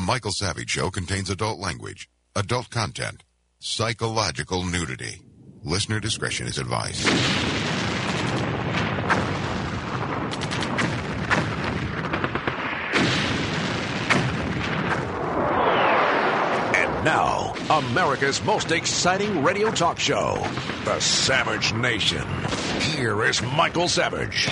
Michael Savage Show contains adult language, adult content, psychological nudity. Listener discretion is advised. And now, America's most exciting radio talk show, The Savage Nation. Here is Michael Savage.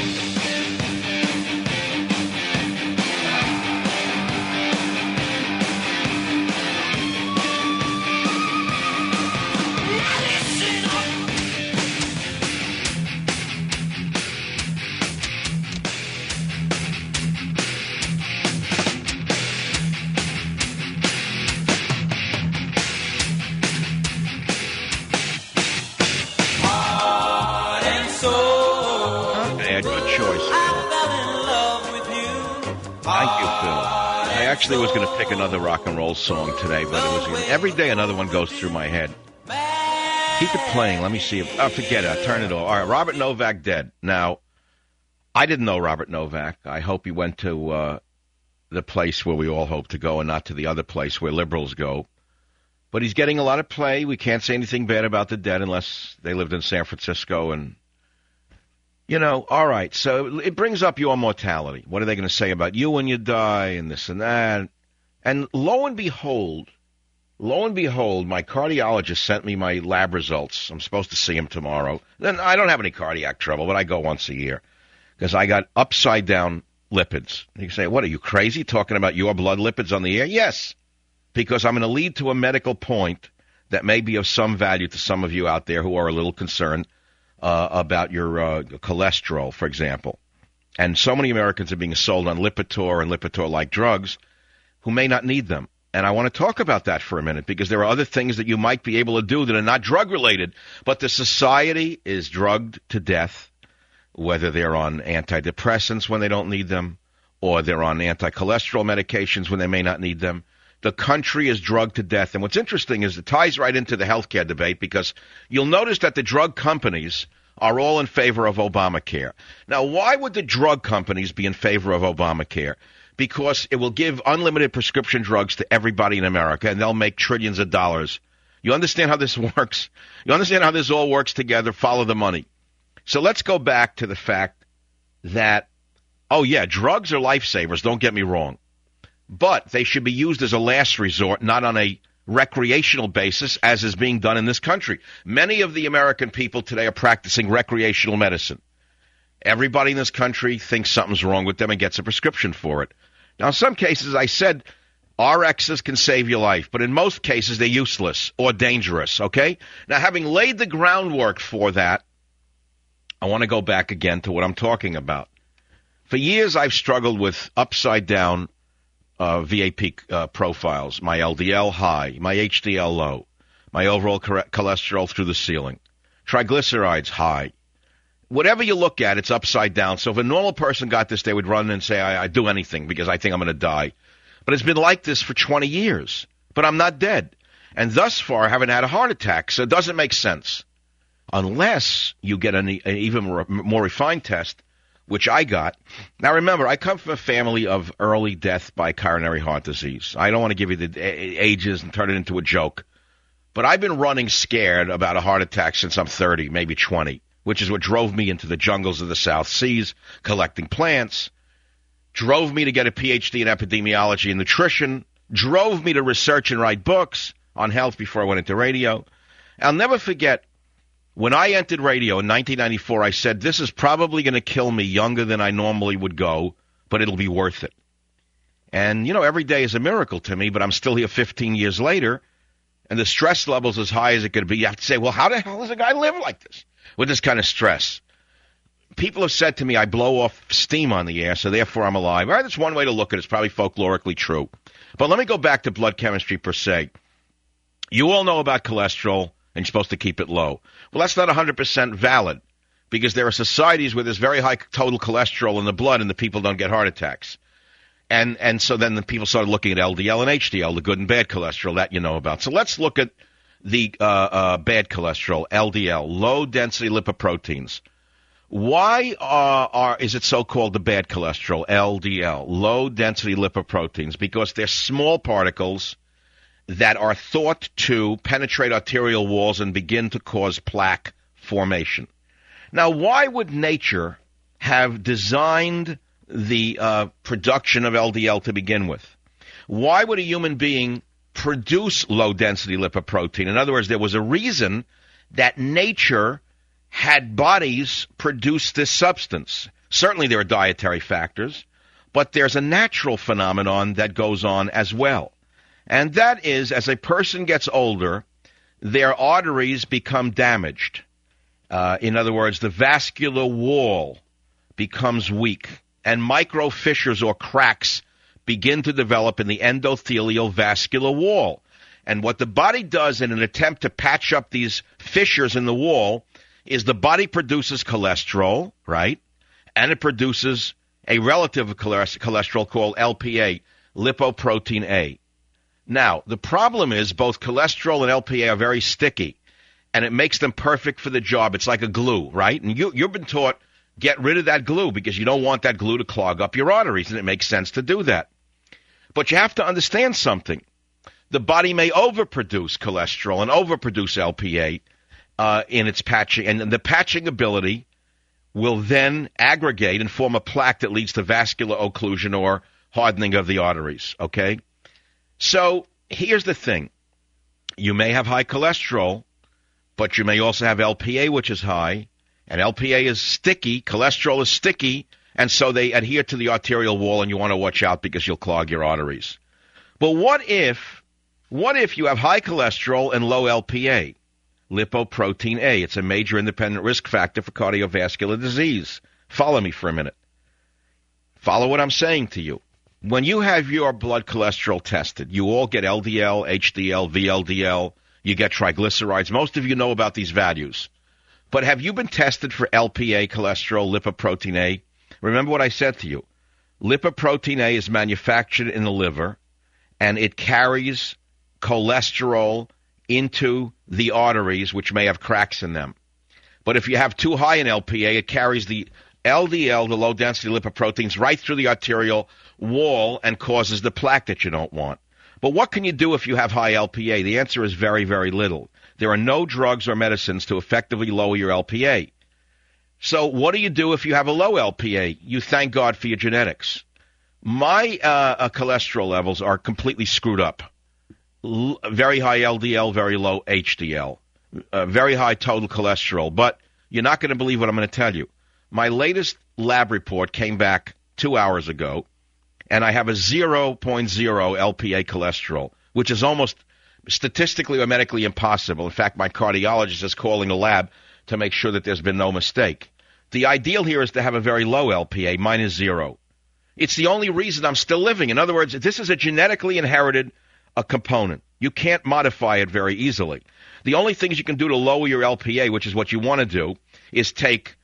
Actually was going to pick another rock and roll song today, but it was every day another one goes through my head. Keep it playing. Let me see if forget it. I'll turn it off. All right, Robert Novak dead. Now, I didn't know Robert Novak. I hope he went to the place where we all hope to go and not to the other place where liberals go. But he's getting a lot of play. We can't say anything bad about the dead unless they lived in San Francisco and all right, so it brings up your mortality. What are they going to say about you when you die and this and that? And lo and behold, my cardiologist sent me my lab results. I'm supposed to see him tomorrow. Then I don't have any cardiac trouble, but I go once a year because I got upside-down lipids. You say, what, are you crazy talking about your blood lipids on the air? Yes, because I'm going to lead to a medical point that may be of some value to some of you out there who are a little concerned about your cholesterol, for example. And so many Americans are being sold on Lipitor and Lipitor-like drugs who may not need them. And I want to talk about that for a minute because there are other things that you might be able to do that are not drug-related. But the society is drugged to death, whether they're on antidepressants when they don't need them or they're on anti-cholesterol medications when they may not need them. The country is drugged to death. And what's interesting is it ties right into the healthcare debate because you'll notice that the drug companies are all in favor of Obamacare. Now, why would the drug companies be in favor of Obamacare? Because it will give unlimited prescription drugs to everybody in America, and they'll make trillions of dollars. You understand how this works? You understand how this all works together? Follow the money. So let's go back to the fact that, drugs are lifesavers, don't get me wrong. But they should be used as a last resort, not on a recreational basis, as is being done in this country. Many of the American people today are practicing recreational medicine. Everybody in this country thinks something's wrong with them and gets a prescription for it. Now, in some cases, I said RXs can save your life, but in most cases, they're useless or dangerous, okay? Now, having laid the groundwork for that, I want to go back again to what I'm talking about. For years, I've struggled with upside-down VAP profiles, my LDL high, my HDL low, my overall cholesterol through the ceiling, triglycerides high. Whatever you look at, it's upside down. So if a normal person got this, they would run and say, I'd do anything because I think I'm going to die. But it's been like this for 20 years. But I'm not dead. And thus far, I haven't had a heart attack. So it doesn't make sense. Unless you get an even more refined test, which I got. Now, remember, I come from a family of early death by coronary heart disease. I don't want to give you the ages and turn it into a joke. But I've been running scared about a heart attack since I'm 30, maybe 20, which is what drove me into the jungles of the South Seas, collecting plants, drove me to get a PhD in epidemiology and nutrition, drove me to research and write books on health before I went into radio. I'll never forget, when I entered radio in 1994, I said, this is probably going to kill me younger than I normally would go, but it'll be worth it. And, every day is a miracle to me, but I'm still here 15 years later, and the stress level's as high as it could be. You have to say, well, how the hell does a guy live like this with this kind of stress? People have said to me, I blow off steam on the air, so therefore I'm alive. All right, that's one way to look at it. It's probably folklorically true. But let me go back to blood chemistry per se. You all know about cholesterol, and you're supposed to keep it low. Well, that's not 100% valid because there are societies where there's very high total cholesterol in the blood and the people don't get heart attacks. And so then the people started looking at LDL and HDL, the good and bad cholesterol that you know about. So let's look at the bad cholesterol, LDL, low-density lipoproteins. Why is it so-called the bad cholesterol, LDL, low-density lipoproteins? Because they're small particles that are thought to penetrate arterial walls and begin to cause plaque formation. Now, why would nature have designed the production of LDL to begin with? Why would a human being produce low-density lipoprotein? In other words, there was a reason that nature had bodies produce this substance. Certainly there are dietary factors, but there's a natural phenomenon that goes on as well. And that is, as a person gets older, their arteries become damaged. In other words, the vascular wall becomes weak, and micro fissures or cracks begin to develop in the endothelial vascular wall. And what the body does in an attempt to patch up these fissures in the wall is the body produces cholesterol, right? And it produces a relative cholesterol called LPA, lipoprotein A. Now, the problem is both cholesterol and LPA are very sticky, and it makes them perfect for the job. It's like a glue, right? And you've been taught, get rid of that glue because you don't want that glue to clog up your arteries, and it makes sense to do that. But you have to understand something. The body may overproduce cholesterol and overproduce LPA in its patching, and the patching ability will then aggregate and form a plaque that leads to vascular occlusion or hardening of the arteries, okay? So here's the thing. You may have high cholesterol, but you may also have LPA, which is high, and LPA is sticky, cholesterol is sticky, and so they adhere to the arterial wall, and you want to watch out because you'll clog your arteries. But what if you have high cholesterol and low LPA? Lipoprotein A. It's a major independent risk factor for cardiovascular disease. Follow me for a minute. Follow what I'm saying to you. When you have your blood cholesterol tested, you all get LDL, HDL, VLDL, you get triglycerides. Most of you know about these values. But have you been tested for LPA, cholesterol, lipoprotein A? Remember what I said to you. Lipoprotein A is manufactured in the liver, and it carries cholesterol into the arteries, which may have cracks in them. But if you have too high in LPA, it carries the LDL, the low-density lipoproteins, right through the arterial wall and causes the plaque that you don't want. But what can you do if you have high LPA? The answer is very, very little. There are no drugs or medicines to effectively lower your LPA. So what do you do if you have a low LPA? You thank God for your genetics. My cholesterol levels are completely screwed up. Very high LDL, very low HDL, very high total cholesterol. But you're not going to believe what I'm going to tell you. My latest lab report came back 2 hours ago, and I have a 0.0 LPA cholesterol, which is almost statistically or medically impossible. In fact, my cardiologist is calling the lab to make sure that there's been no mistake. The ideal here is to have a very low LPA. Mine is 0. It's the only reason I'm still living. In other words, this is a genetically inherited a component. You can't modify it very easily. The only things you can do to lower your LPA, which is what you want to do, is take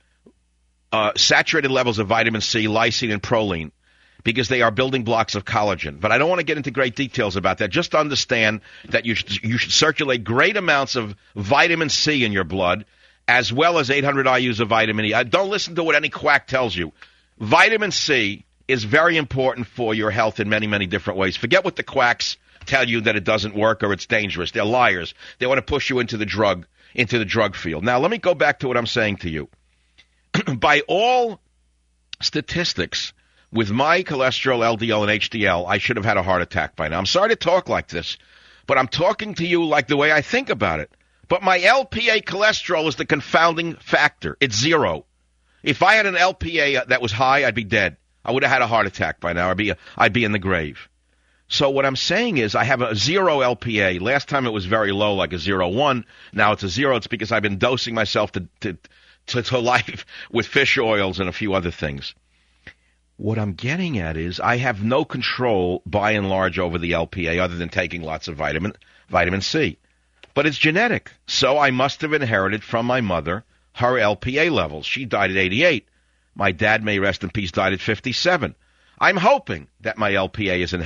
saturated levels of vitamin C, lysine, and proline, because they are building blocks of collagen. But I don't want to get into great details about that. Just understand that you should circulate great amounts of vitamin C in your blood, as well as 800 IUs of vitamin E. Don't listen to what any quack tells you. Vitamin C is very important for your health in many, many different ways. Forget what the quacks tell you that it doesn't work or it's dangerous. They're liars. They want to push you into the drug field. Now, let me go back to what I'm saying to you. By all statistics, with my cholesterol, LDL, and HDL, I should have had a heart attack by now. I'm sorry to talk like this, but I'm talking to you like the way I think about it. But my LPA cholesterol is the confounding factor. It's 0. If I had an LPA that was high, I'd be dead. I would have had a heart attack by now. I'd be in the grave. So what I'm saying is I have a 0 LPA. Last time it was very low, like a 0.1. Now it's a 0. It's because I've been dosing myself to life with fish oils and a few other things. What I'm getting at is I have no control, by and large, over the LPA other than taking lots of vitamin C. But it's genetic. So I must have inherited from my mother her LPA levels. She died at 88. My dad, may rest in peace, died at 57. I'm hoping that my LPA is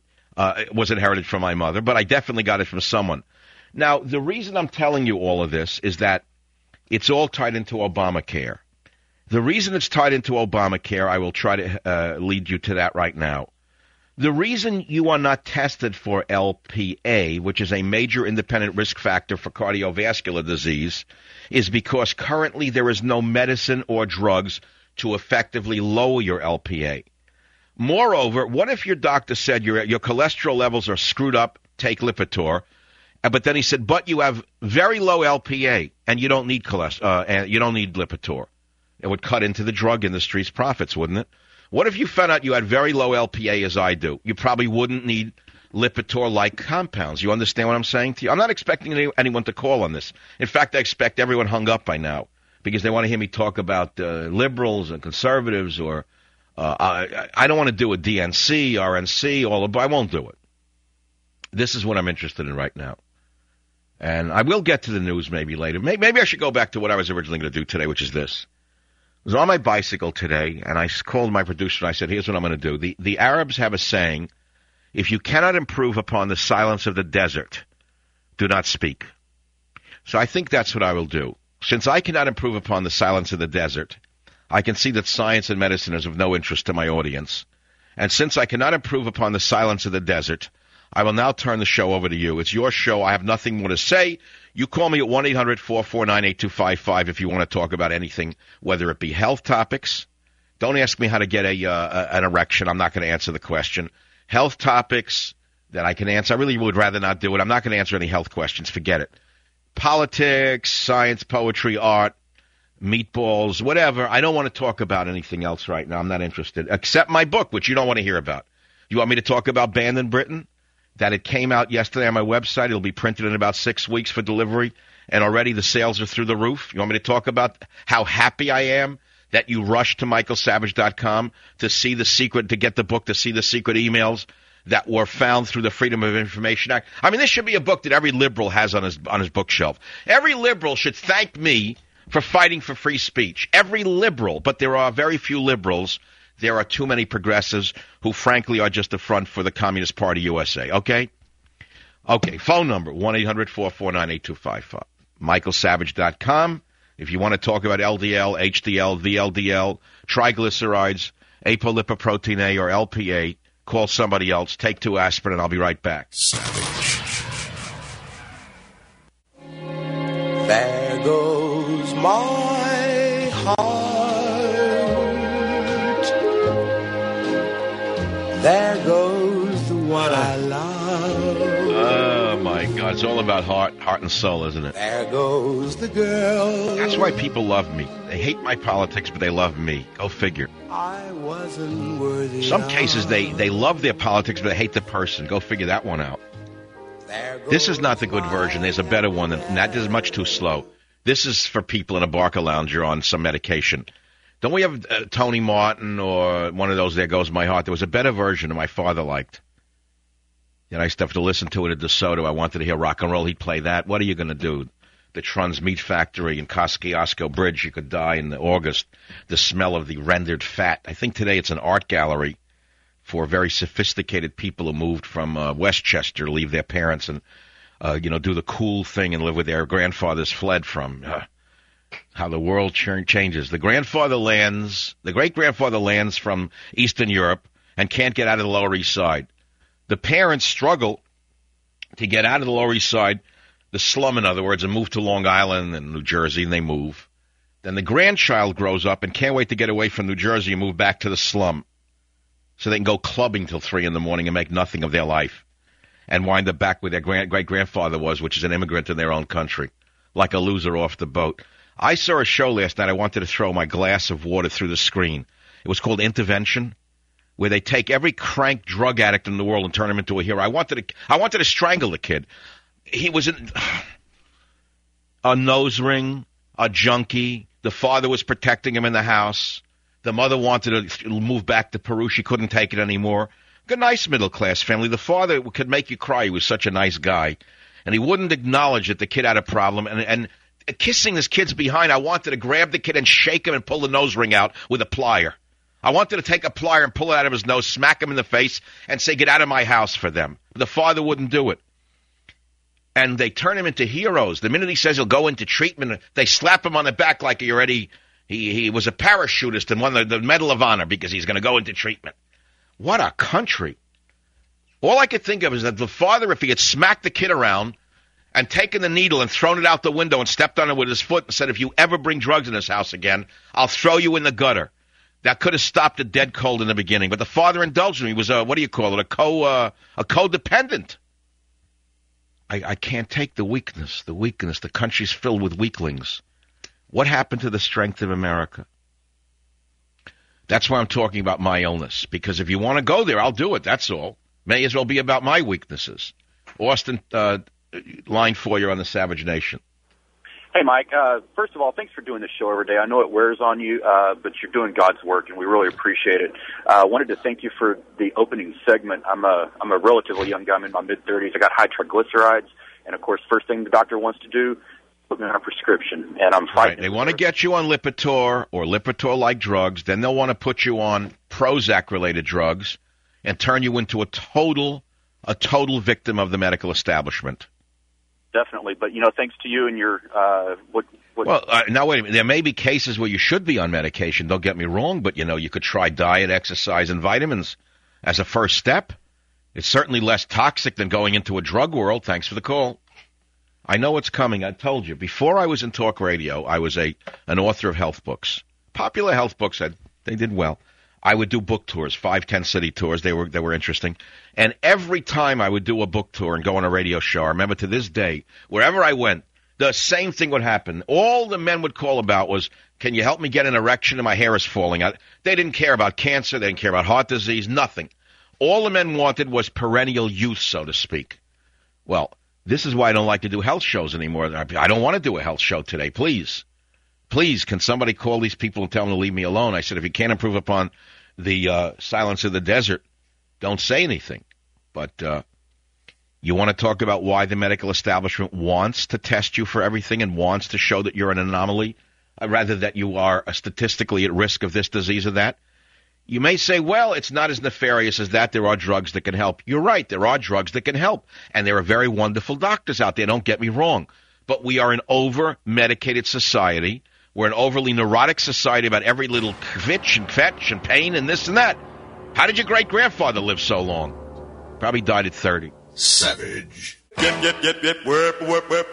was inherited from my mother, but I definitely got it from someone. Now, the reason I'm telling you all of this is that it's all tied into Obamacare. The reason it's tied into Obamacare, I will try to lead you to that right now. The reason you are not tested for LPA, which is a major independent risk factor for cardiovascular disease, is because currently there is no medicine or drugs to effectively lower your LPA. Moreover, what if your doctor said your cholesterol levels are screwed up, take Lipitor, but then he said, but you have very low LPA and you don't need and you don't need Lipitor? It would cut into the drug industry's profits, wouldn't it? What if you found out you had very low LPA, as I do? You probably wouldn't need Lipitor-like compounds. You understand what I'm saying to you? I'm not expecting anyone to call on this. In fact, I expect everyone hung up by now because they want to hear me talk about liberals and conservatives, or I don't want to do a DNC, RNC, I won't do it. This is what I'm interested in right now. And I will get to the news maybe later. Maybe I should go back to what I was originally going to do today, which is this. I was on my bicycle today, and I called my producer, and I said, here's what I'm going to do. The Arabs have a saying, if you cannot improve upon the silence of the desert, do not speak. So I think that's what I will do. Since I cannot improve upon the silence of the desert, I can see that science and medicine is of no interest to my audience. And since I cannot improve upon the silence of the desert, I will now turn the show over to you. It's your show. I have nothing more to say. You call me at 1-800-449-8255 if you want to talk about anything, whether it be health topics. Don't ask me how to get an erection. I'm not going to answer the question. Health topics that I can answer. I really would rather not do it. I'm not going to answer any health questions. Forget it. Politics, science, poetry, art, meatballs, whatever. I don't want to talk about anything else right now. I'm not interested, except my book, which you don't want to hear about. You want me to talk about Banned in Britain? That it came out yesterday on my website. It'll be printed in about 6 weeks for delivery, and already the sales are through the roof. You want me to talk about how happy I am that you rushed to michaelsavage.com to see the secret, to get the book, to see the secret emails that were found through the Freedom of Information Act? I mean, this should be a book that every liberal has on his bookshelf. Every liberal should thank me for fighting for free speech. Every liberal, but there are very few liberals. There are too many progressives who, frankly, are just a front for the Communist Party USA, okay? Okay, phone number, 1-800-449-8255. michaelsavage.com. If you want to talk about LDL, HDL, VLDL, triglycerides, apolipoprotein A, or LPA, call somebody else. Take 2 aspirin, and I'll be right back. Savage. There goes my heart. There goes the one I love. Oh, my God. It's all about heart and soul, isn't it? There goes the girl. That's why people love me. They hate my politics, but they love me. Go figure. I wasn't worthy. Some cases, they love their politics, but they hate the person. Go figure that one out. This is not the good version. There's a better one, and that is much too slow. This is for people in a Barca lounge or on some medication. Don't we have Tony Martin or one of those, There Goes My Heart? There was a better version that my father liked. And I used to have to listen to it at DeSoto. I wanted to hear rock and roll. He'd play that. What are you going to do? The Trun's Meat Factory in Kosciuszko Bridge. You could die in August. The smell of the rendered fat. I think today it's an art gallery for very sophisticated people who moved from Westchester to leave their parents and, do the cool thing and live with their grandfathers fled from. How the world changes. The great-grandfather lands from Eastern Europe and can't get out of the Lower East Side. The parents struggle to get out of the Lower East Side, the slum, in other words, and move to Long Island and New Jersey, and they move. Then the grandchild grows up and can't wait to get away from New Jersey and move back to the slum so they can go clubbing till 3 a.m. and make nothing of their life and wind up back where their great-grandfather was, which is an immigrant in their own country, like a loser off the boat. I saw a show last night. I wanted to throw my glass of water through the screen. It was called Intervention, where they take every crank drug addict in the world and turn him into a hero. I wanted to strangle the kid. He was a nose ring, a junkie. The father was protecting him in the house. The mother wanted to move back to Peru. She couldn't take it anymore. A nice middle-class family. The father could make you cry. He was such a nice guy. And he wouldn't acknowledge that the kid had a problem. And kissing this kid's behind, I wanted to grab the kid and shake him and pull the nose ring out with a plier. I wanted to take a plier and pull it out of his nose, smack him in the face, and say, get out of my house for them. The father wouldn't do it. And they turn him into heroes. The minute he says he'll go into treatment, they slap him on the back like he He was a parachutist and won the Medal of Honor because he's going to go into treatment. What a country. All I could think of is that the father, if he had smacked the kid around and taken the needle and thrown it out the window and stepped on it with his foot and said, if you ever bring drugs in this house again, I'll throw you in the gutter. That could have stopped it dead cold in the beginning. But the father indulged him. He was a codependent. I can't take the weakness. The country's filled with weaklings. What happened to the strength of America? That's why I'm talking about my illness. Because if you want to go there, I'll do it. That's all. May as well be about my weaknesses. Austin, line 4, you're on the Savage Nation. Hey, Mike. First of all, thanks for doing this show every day. I know it wears on you, but you're doing God's work, and we really appreciate it. I wanted to thank you for the opening segment. I'm a relatively young guy. I'm in my mid-30s. I got high triglycerides, and, of course, first thing the doctor wants to do, put me on a prescription, and I'm fighting. Right. They want to get you on Lipitor or Lipitor-like drugs. Then they'll want to put you on Prozac-related drugs and turn you into a total victim of the medical establishment. Definitely, but, thanks to you and your now, wait a minute. There may be cases where you should be on medication, don't get me wrong, but, you could try diet, exercise, and vitamins as a first step. It's certainly less toxic than going into a drug world. Thanks for the call. I know it's coming. I told you. Before I was in talk radio, I was an author of health books. Popular health books. They did well. I would do book tours, 5-10 city tours. They were interesting. And every time I would do a book tour and go on a radio show, I remember to this day, wherever I went, the same thing would happen. All the men would call about was, can you help me get an erection and my hair is falling out? They didn't care about cancer. They didn't care about heart disease, nothing. All the men wanted was perennial youth, so to speak. Well, this is why I don't like to do health shows anymore. I don't want to do a health show today. Please, can somebody call these people and tell them to leave me alone? I said, if you can't improve upon the silence of the desert, don't say anything. But you want to talk about why the medical establishment wants to test you for everything and wants to show that you're an anomaly, rather that you are statistically at risk of this disease or that? You may say, well, it's not as nefarious as that. There are drugs that can help. You're right. There are drugs that can help. And there are very wonderful doctors out there. Don't get me wrong. But we are an over-medicated society. We're an overly neurotic society about every little kvitch and fetch and pain and this and that. How did your great-grandfather live so long? Probably died at 30. Savage. Yep. Worp.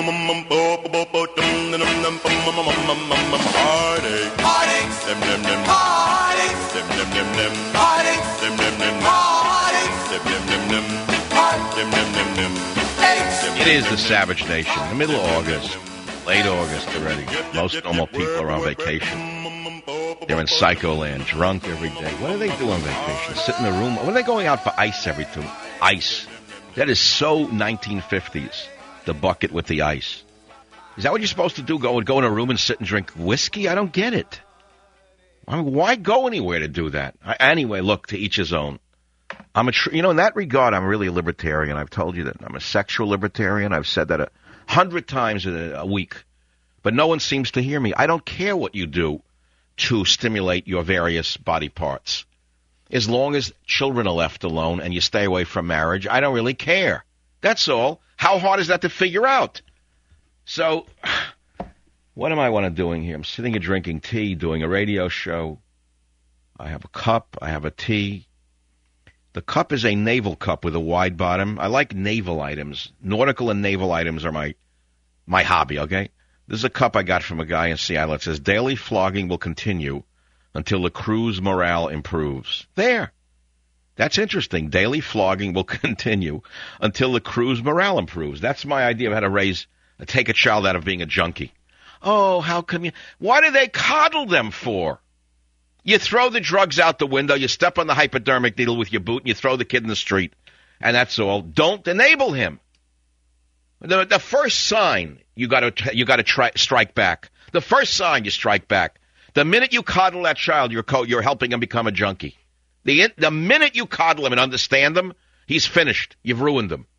It is the Savage Nation. The middle of August, late August already. Most normal people are on vacation. They're in Psycho Land, drunk every day. What do they do on vacation? Sit in a room? What are they going out for ice every time? Ice. That is so 1950s, the bucket with the ice. Is that what you're supposed to do, go in a room and sit and drink whiskey? I don't get it. I mean, why go anywhere to do that? Anyway, look, to each his own. In that regard, I'm really a libertarian. I've told you that. I'm a sexual libertarian. I've said that 100 times a week. But no one seems to hear me. I don't care what you do to stimulate your various body parts. As long as children are left alone and you stay away from marriage, I don't really care. That's all. How hard is that to figure out? So, what am I doing here? I'm sitting and drinking tea, doing a radio show. I have a cup. I have a tea. The cup is a naval cup with a wide bottom. I like naval items. Nautical and naval items are my hobby, okay? This is a cup I got from a guy in Seattle. It says, daily flogging will continue until the crew's morale improves. There. That's interesting. Daily flogging will continue until the crew's morale improves. That's my idea of how to take a child out of being a junkie. Oh, how come you? Why do they coddle them for? You throw the drugs out the window, you step on the hypodermic needle with your boot, and you throw the kid in the street. And that's all. Don't enable him. The first sign, you got to strike back. The first sign you strike back. The minute you coddle that child, you're helping him become a junkie. The minute you coddle him and understand him, he's finished. You've ruined him.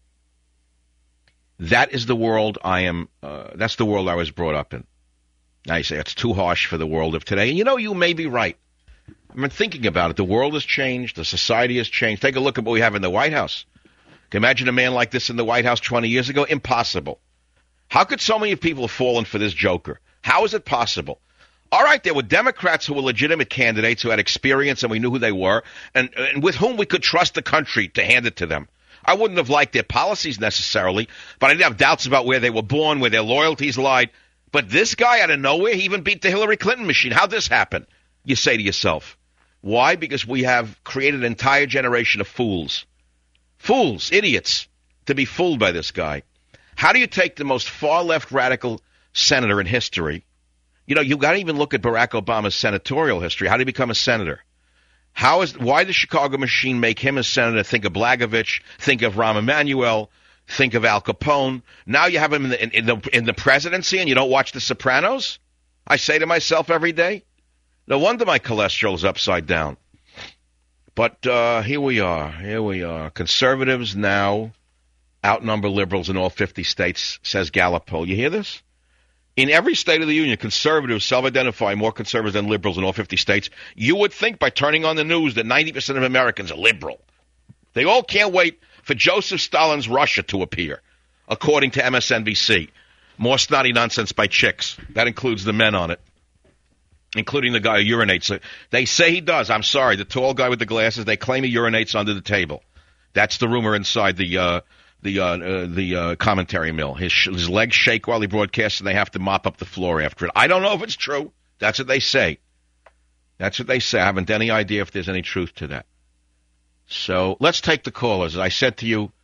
That is the world that's the world I was brought up in. Now you say it's too harsh for the world of today. And you may be right. I've been thinking about it. The world has changed. The society has changed. Take a look at what we have in the White House. Can you imagine a man like this in the White House 20 years ago? Impossible. How could so many people have fallen for this joker? How is it possible? All right, there were Democrats who were legitimate candidates who had experience and we knew who they were and with whom we could trust the country to hand it to them. I wouldn't have liked their policies necessarily, but I didn't have doubts about where they were born, where their loyalties lied. But this guy out of nowhere, he even beat the Hillary Clinton machine. How'd this happen? You say to yourself. Why? Because we have created an entire generation of fools. Fools, idiots, to be fooled by this guy. How do you take the most far-left radical senator in history? You know, you've got to even look at Barack Obama's senatorial history. How did he become a senator? Why the Chicago machine make him a senator? Think of Blagojevich, think of Rahm Emanuel, think of Al Capone. Now you have him in the presidency and you don't watch The Sopranos? I say to myself every day, no wonder my cholesterol is upside down. But here we are. Conservatives now outnumber liberals in all 50 states, says Gallup poll. You hear this? In every state of the union, conservatives self-identify more conservatives than liberals in all 50 states. You would think by turning on the news that 90% of Americans are liberal. They all can't wait for Joseph Stalin's Russia to appear, according to MSNBC. More snotty nonsense by chicks. That includes the men on it, including the guy who urinates. They say he does. I'm sorry. The tall guy with the glasses, they claim he urinates under the table. That's the rumor inside the commentary mill. His legs shake while he broadcasts, and they have to mop up the floor after it. I don't know if it's true. That's what they say. I haven't any idea if there's any truth to that. So let's take the callers. As I said to you,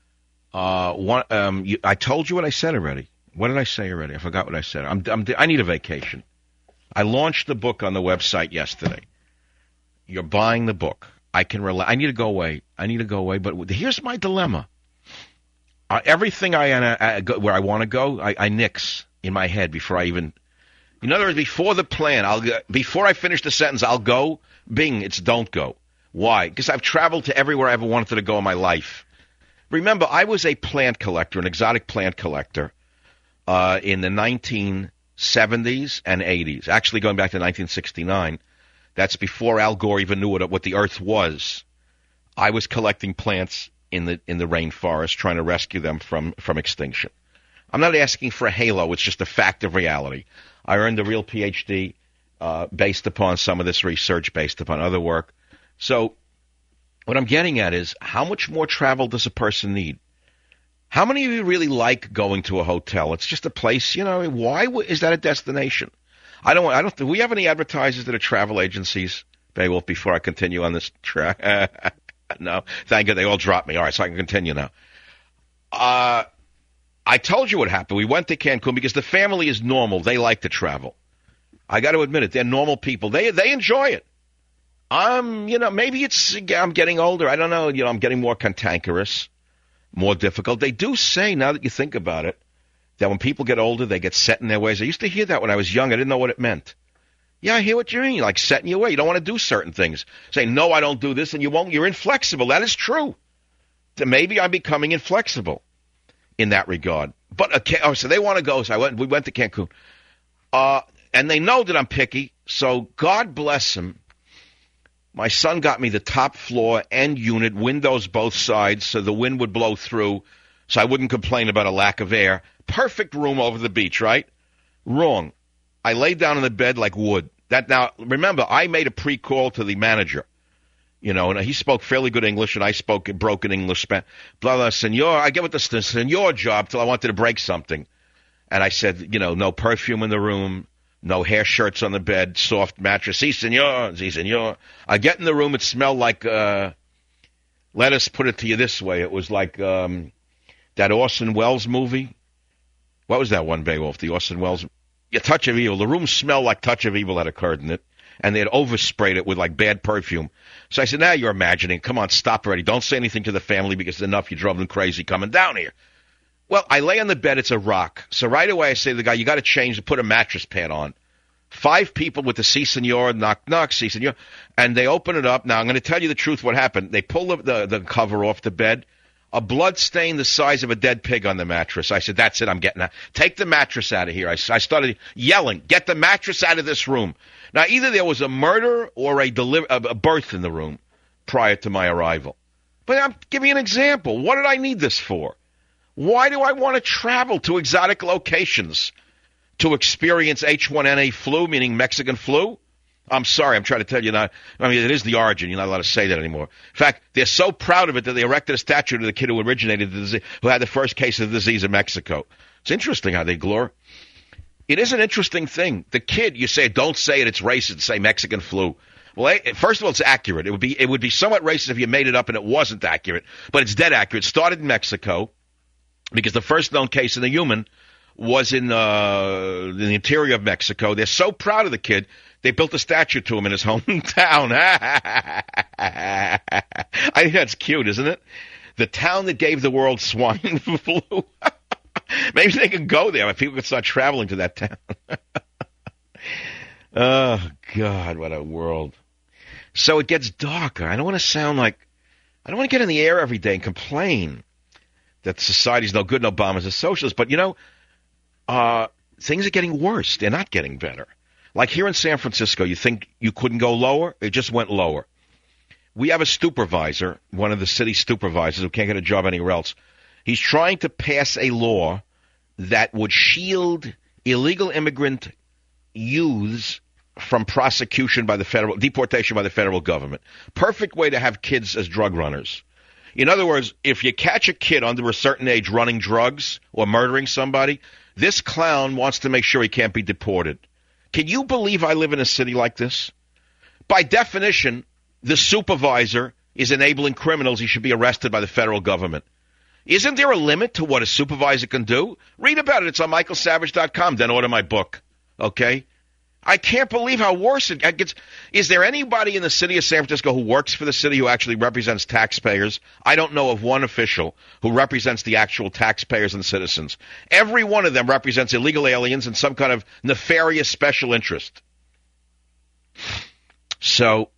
I told you what I said already. What did I say already? I forgot what I said. I need a vacation. I launched the book on the website yesterday. You're buying the book. I need to go away. But here's my dilemma. Everything where I want to go, I nix in my head before I even. In other words, before the plan, before I finish the sentence, I'll go. Bing, it's don't go. Why? Because I've traveled to everywhere I ever wanted to go in my life. Remember, I was a plant collector, an exotic plant collector, in the 1970s and 80s. Actually, going back to 1969. That's before Al Gore even knew what the Earth was. I was collecting plants in the rainforest, trying to rescue them from extinction. I'm not asking for a halo. It's just a fact of reality. I earned a real PhD based upon some of this research, based upon other work. So what I'm getting at is, how much more travel does a person need? How many of you really like going to a hotel? It's just a place, why is that a destination? Do we have any advertisers that are travel agencies, Beowulf, before I continue on this track? No, thank God they all dropped me. All right, so I can continue now. I told you what happened. We went to Cancun because the family is normal. They like to travel. I got to admit it. They're normal people. They enjoy it. Maybe I'm getting older. I don't know. I'm getting more cantankerous, more difficult. They do say, now that you think about it, that when people get older, they get set in their ways. I used to hear that when I was young. I didn't know what it meant. Yeah, I hear what you mean. Like set in your way. You don't want to do certain things. Say, no, I don't do this, and you won't. You're inflexible. That is true. So maybe I'm becoming inflexible in that regard. But so they want to go. So we went to Cancun. And they know that I'm picky. So God bless him. My son got me the top floor end unit, windows both sides, so the wind would blow through, so I wouldn't complain about a lack of air. Perfect room over the beach, right? Wrong. I laid down in the bed like wood. Now, remember, I made a pre-call to the manager, and he spoke fairly good English, and I spoke broken English. Blah, blah, senor, I get with the senor job till I wanted to break something. And I said, no perfume in the room, no hair shirts on the bed, soft mattress. Si, senor. Si, senor. I get in the room, it smelled like, let us put it to you this way. It was like that Orson Welles movie. What was that one, Beowulf? The Orson Welles Touch of Evil. The room smelled like Touch of Evil had occurred in it, and they had oversprayed it with like bad perfume. So I said, now you're imagining. Come on, stop already. Don't say anything to the family because it's enough. You drove them crazy coming down here. Well, I lay on the bed. It's a rock. So right away I say to the guy, you got to change, put a mattress pad on. 5 people with the Si, senor, knock, knock, Si, senor. And they open it up. Now, I'm going to tell you the truth what happened. They pull the cover off the bed. A blood stain the size of a dead pig on the mattress. I said, that's it, I'm getting out. Take the mattress out of here. I started yelling, get the mattress out of this room. Now, either there was a murder or a birth in the room prior to my arrival. But I'm giving you an example. What did I need this for? Why do I want to travel to exotic locations? to experience H1N1 flu, meaning Mexican flu? I'm sorry, I'm trying to tell you not. I mean, it is the origin. You're not allowed to say that anymore. In fact, they're so proud of it that they erected a statue to the kid who originated the disease, who had the first case of the disease in Mexico. It's interesting how they glor. It is an interesting thing. The kid, you say, don't say it, it's racist, say Mexican flu. Well, first of all, it's accurate. It would be somewhat racist if you made it up and it wasn't accurate, but it's dead accurate. It started in Mexico because the first known case in the human was in the interior of Mexico. They're so proud of the kid, they built a statue to him in his hometown. I think that's cute, isn't it? The town that gave the world swine flu. Maybe they could go there. People could start traveling to that town. Oh, God, what a world. So it gets darker. I don't want to get in the air every day and complain that society's no good and Obama's a socialist. But, things are getting worse. They're not getting better. Like here in San Francisco, you think you couldn't go lower? It just went lower. We have a supervisor, one of the city supervisors, who can't get a job anywhere else. He's trying to pass a law that would shield illegal immigrant youths from prosecution by the deportation by the federal government. Perfect way to have kids as drug runners. In other words, if you catch a kid under a certain age running drugs or murdering somebody, this clown wants to make sure he can't be deported. Can you believe I live in a city like this? By definition, the supervisor is enabling criminals. He should be arrested by the federal government. Isn't there a limit to what a supervisor can do? Read about it. It's on michaelsavage.com. Then order my book. Okay? I can't believe how worse it gets. Is there anybody in the city of San Francisco who works for the city who actually represents taxpayers? I don't know of one official who represents the actual taxpayers and citizens. Every one of them represents illegal aliens and some kind of nefarious special interest. So,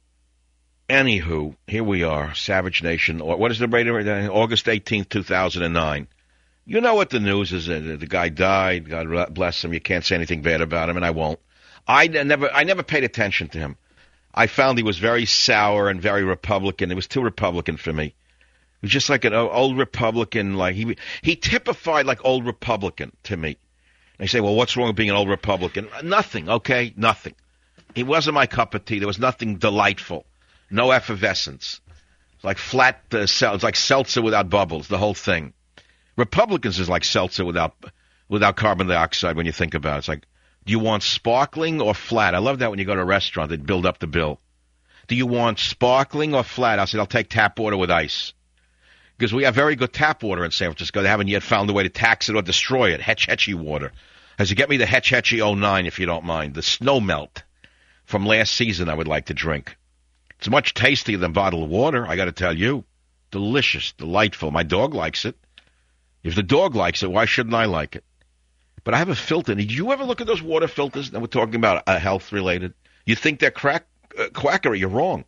anywho, here we are, Savage Nation. What is the rate of it? August 18th, 2009. You know what the news is. The guy died. God bless him. You can't say anything bad about him, and I won't. I never paid attention to him. I found he was very sour and very Republican. It was too Republican for me. He was just like an old Republican. Like he typified like old Republican to me. They say, well, what's wrong with being an old Republican? Nothing, okay? Nothing. He wasn't my cup of tea. There was nothing delightful. No effervescence. It's like flat it's like seltzer without bubbles, the whole thing. Republicans is like seltzer without carbon dioxide when you think about it. It's like, do you want sparkling or flat? I love that when you go to a restaurant, they build up the bill. Do you want sparkling or flat? I said, I'll take tap water with ice. Because we have very good tap water in San Francisco. They haven't yet found a way to tax it or destroy it. Hetch Hetchy water. As you get me the Hetch Hetchy 09, if you don't mind. The snow melt from last season I would like to drink. It's much tastier than bottled water, I got to tell you. Delicious, delightful. My dog likes it. If the dog likes it, why shouldn't I like it? But I have a filter. Did you ever look at those water filters that we're talking about health-related? You think they're quackery. You're wrong.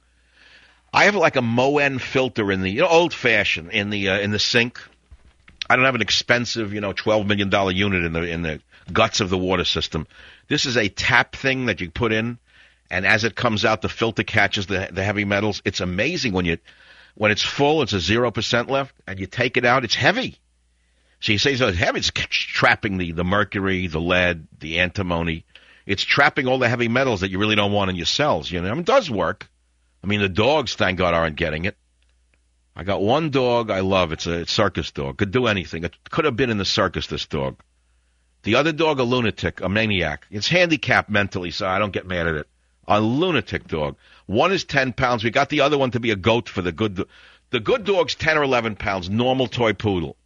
I have like a Moen filter in the old-fashioned in the sink. I don't have an expensive $12 million unit in the guts of the water system. This is a tap thing that you put in, and as it comes out, the filter catches the heavy metals. It's amazing when it's full. It's a 0% left, and you take it out. It's heavy. So you say it's heavy. It's trapping the mercury, the lead, the antimony. It's trapping all the heavy metals that you really don't want in your cells. It does work. I mean, the dogs, thank God, aren't getting it. I got one dog I love. It's a circus dog. Could do anything. It could have been in the circus, this dog. The other dog, a lunatic, a maniac. It's handicapped mentally, so I don't get mad at it. A lunatic dog. One is 10 pounds. We got the other one to be a goat for the good. The good dog's 10 or 11 pounds, normal toy poodle.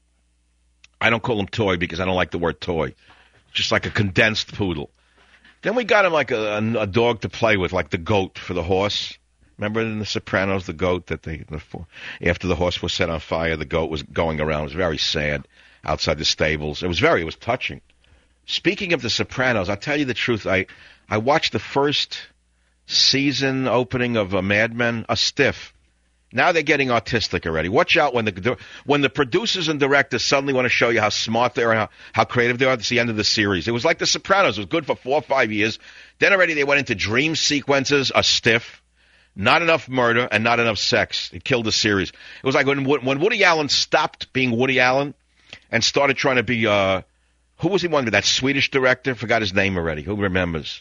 I don't call him toy because I don't like the word toy. Just like a condensed poodle. Then we got him like a dog to play with, like the goat for the horse. Remember in The Sopranos, the goat that after the horse was set on fire, the goat was going around. It was very sad outside the stables. It was touching. Speaking of The Sopranos, I'll tell you the truth. I watched the first season opening of Mad Men, a stiff. Now they're getting autistic already. Watch out when the producers and directors suddenly want to show you how smart they are and how creative they are. It's the end of the series. It was like The Sopranos. It was good for 4 or 5 years. Then already they went into dream sequences, a stiff, not enough murder, and not enough sex. It killed the series. It was like when Woody Allen stopped being Woody Allen and started trying to be Who was he one with? That Swedish director? Forgot his name already. Who remembers?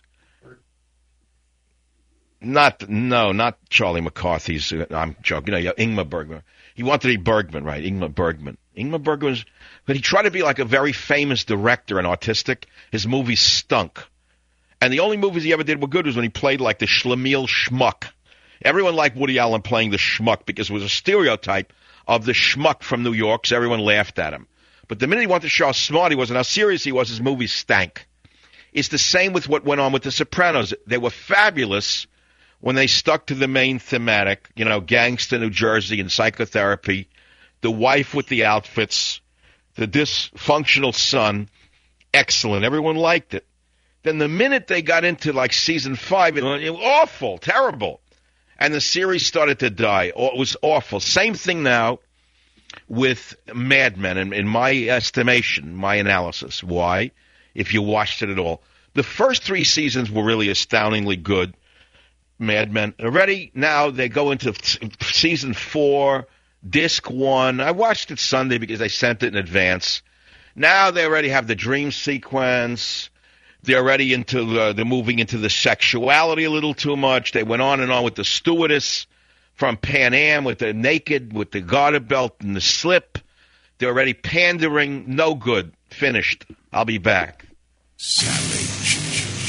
Not Charlie McCarthy's. I'm joking. Ingmar Bergman. He wanted to be Bergman, right? Ingmar Bergman. Ingmar Bergman was, but he tried to be like a very famous director and artistic. His movies stunk. And the only movies he ever did were good was when he played like the schlemiel schmuck. Everyone liked Woody Allen playing the schmuck because it was a stereotype of the schmuck from New York, so everyone laughed at him. But the minute he wanted to show how smart he was and how serious he was, his movies stank. It's the same with what went on with The Sopranos. They were fabulous when they stuck to the main thematic, gangster New Jersey and psychotherapy, the wife with the outfits, the dysfunctional son, excellent. Everyone liked it. Then the minute they got into like season 5, it was awful, terrible. And the series started to die. It was awful. Same thing now with Mad Men, in my estimation, my analysis. Why? If you watched it at all. The first 3 seasons were really astoundingly good, Mad Men. Already now they go into season 4, disc 1. I watched it Sunday because they sent it in advance. Now they already have the dream sequence. They're already they're moving into the sexuality a little too much. They went on and on with the stewardess from Pan Am with the naked, with the garter belt and the slip. They're already pandering. No good. Finished. I'll be back. Savage.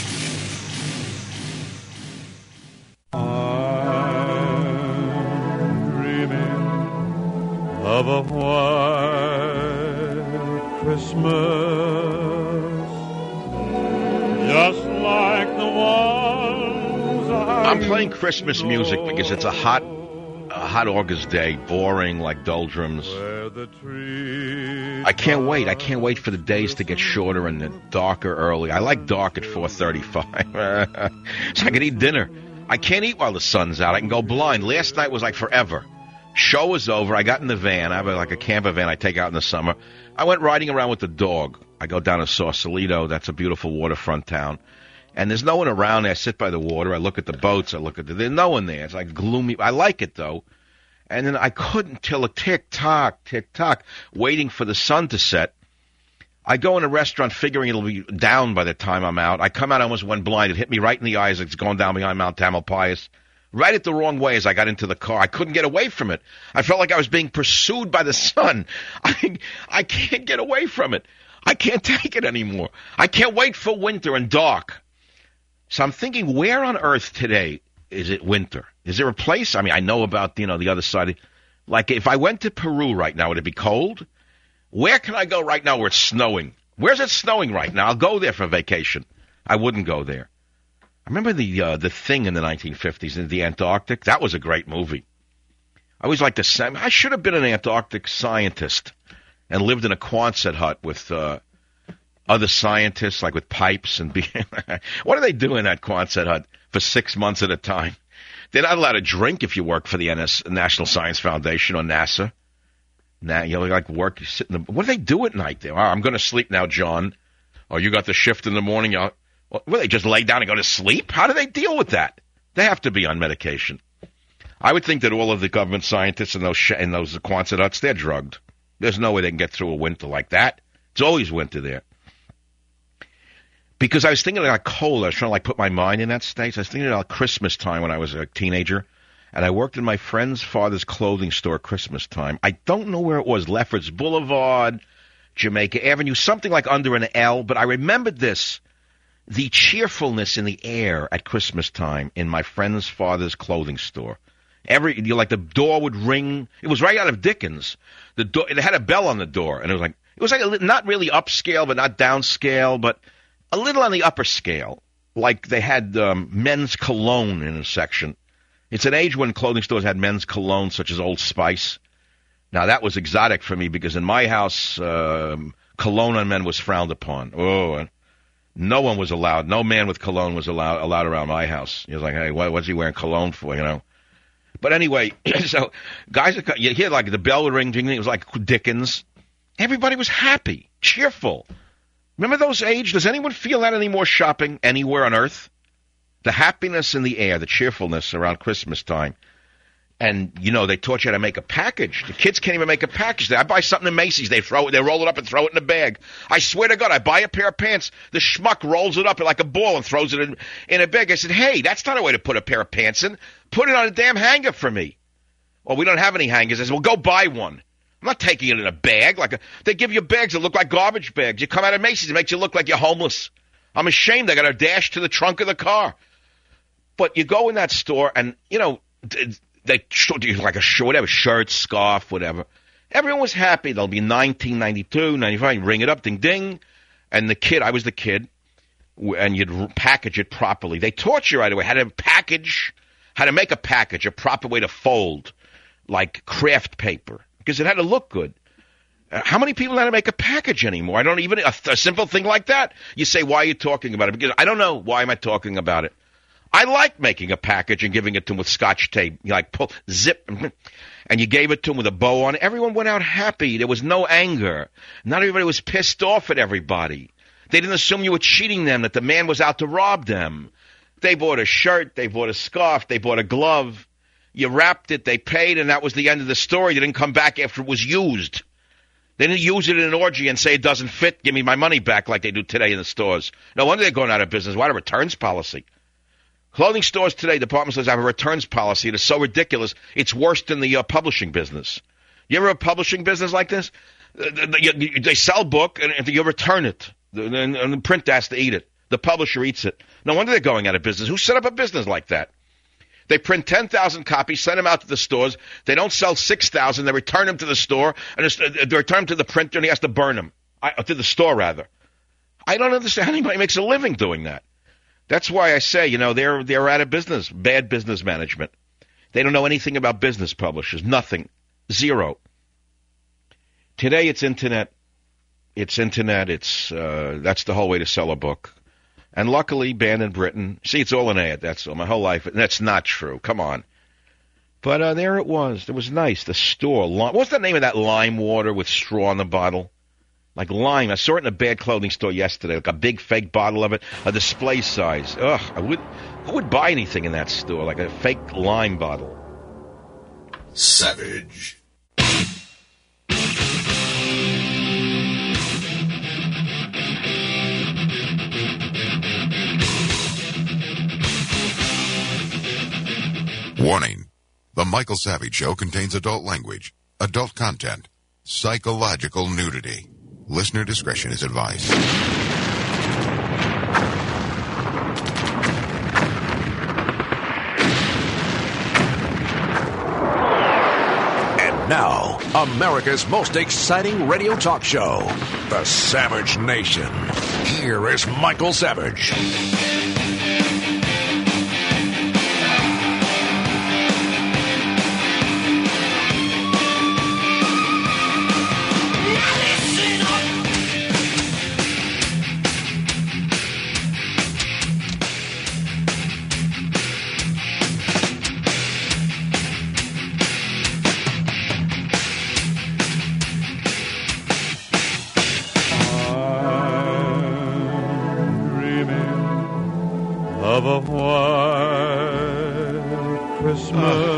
I'm dreaming of a white Christmas, just like the ones I'm playing Christmas music because it's a hot August day, boring like doldrums. I can't wait. I can't wait for the days to get shorter and darker early. I like dark at 4:35. So I can eat dinner. I can't eat while the sun's out. I can go blind. Last night was like forever. Show was over. I got in the van. I have like a camper van I take out in the summer. I went riding around with the dog. I go down to Sausalito. That's a beautiful waterfront town. And there's no one around there. I sit by the water. I look at the boats. There's no one there. It's like gloomy. I like it, though. And then I couldn't till a tick-tock, waiting for the sun to set. I go in a restaurant figuring it'll be down by the time I'm out. I come out, I almost went blind. It hit me right in the eyes. It's going down behind Mount Tamalpais. Right at the wrong way as I got into the car. I couldn't get away from it. I felt like I was being pursued by the sun. I can't get away from it. I can't take it anymore. I can't wait for winter and dark. So I'm thinking, where on earth today is it winter? Is there a place? I mean, I know about, the other side. Like, if I went to Peru right now, would it be cold? Where can I go right now where it's snowing? Where's it snowing right now? I'll go there for vacation. I wouldn't go there. I remember the Thing in the 1950s, in the Antarctic. That was a great movie. I always liked I should have been an Antarctic scientist and lived in a Quonset hut with other scientists, like with pipes and what do they do in that Quonset hut for 6 months at a time? They're not allowed to drink if you work for the National Science Foundation or NASA. Now work. You sit in what do they do at night there? Oh, I'm going to sleep now, John. Oh, you got the shift in the morning. They just lay down and go to sleep? How do they deal with that? They have to be on medication. I would think that all of the government scientists in those Quonset huts, they're drugged. There's no way they can get through a winter like that. It's always winter there. Because I was thinking about cold. I was trying to put my mind in that state. So I was thinking about Christmas time when I was a teenager. And I worked in my friend's father's clothing store Christmas time. I don't know where it was. Lefferts Boulevard, Jamaica Avenue, something like under an L. But I remembered this. The cheerfulness in the air at Christmas time in my friend's father's clothing store. The door would ring. It was right out of Dickens. The door, it had a bell on the door. And it was like not really upscale, but not downscale, but a little on the upper scale. Like they had men's cologne in a section. It's an age when clothing stores had men's cologne, such as Old Spice. Now, that was exotic for me because in my house, cologne on men was frowned upon. Oh, no one was allowed. No man with cologne was allowed around my house. He was like, hey, what's he wearing cologne for, But anyway, so guys, you hear the bell would ring, it was like Dickens. Everybody was happy, cheerful. Remember those age? Does anyone feel that anymore shopping anywhere on earth? The happiness in the air, the cheerfulness around Christmas time. And, they taught you how to make a package. The kids can't even make a package. I buy something in Macy's. They roll it up and throw it in a bag. I swear to God, I buy a pair of pants. The schmuck rolls it up like a ball and throws it in a bag. I said, hey, that's not a way to put a pair of pants in. Put it on a damn hanger for me. Well, we don't have any hangers. I said, well, go buy one. I'm not taking it in a bag. They give you bags that look like garbage bags. You come out of Macy's, it makes you look like you're homeless. I'm ashamed. I got to dash to the trunk of the car. But you go in that store and, they showed you like whatever, shirt, scarf, whatever. Everyone was happy. They'll be 1992, 95. You ring it up, ding, ding. And I was the kid, and you'd package it properly. They taught you right away how to make a package, a proper way to fold, like craft paper, because it had to look good. How many people know how to make a package anymore? I don't even, a simple thing like that. You say, why are you talking about it? Because I don't know. Why am I talking about it? I like making a package and giving it to them with Scotch tape. You pull, zip, and you gave it to them with a bow on it. Everyone went out happy. There was no anger. Not everybody was pissed off at everybody. They didn't assume you were cheating them, that the man was out to rob them. They bought a shirt. They bought a scarf. They bought a glove. You wrapped it. They paid, and that was the end of the story. They didn't come back after it was used. They didn't use it in an orgy and say it doesn't fit. Give me my money back like they do today in the stores. No wonder they're going out of business. What a returns policy. Clothing stores today, department stores have a returns policy. It is so ridiculous. It's worse than the publishing business. You ever have a publishing business like this? They sell a book and you return it. And the print has to eat it. The publisher eats it. No wonder they're going out of business. Who set up a business like that? They print 10,000 copies, send them out to the stores. They don't sell 6,000. They return them to the store, and they return them to the printer, and he has to burn them. To the store, rather. I don't understand how anybody makes a living doing that. That's why I say, they're out of business. Bad business management. They don't know anything about business publishers. Nothing. Zero. Today it's internet. That's the whole way to sell a book. And luckily, banned in Britain. See, it's all an ad. That's all. My whole life. That's not true. Come on. But there it was. It was nice. The store. What's the name of that lime water with straw in the bottle? Like lime. I saw it in a bad clothing store yesterday. Like a big fake bottle of it. A display size. Ugh. Who would buy anything in that store? Like a fake lime bottle. Savage. Warning. The Michael Savage Show contains adult language, adult content, psychological nudity. Listener discretion is advised. And now, America's most exciting radio talk show, The Savage Nation. Here is Michael Savage. Of a white Christmas.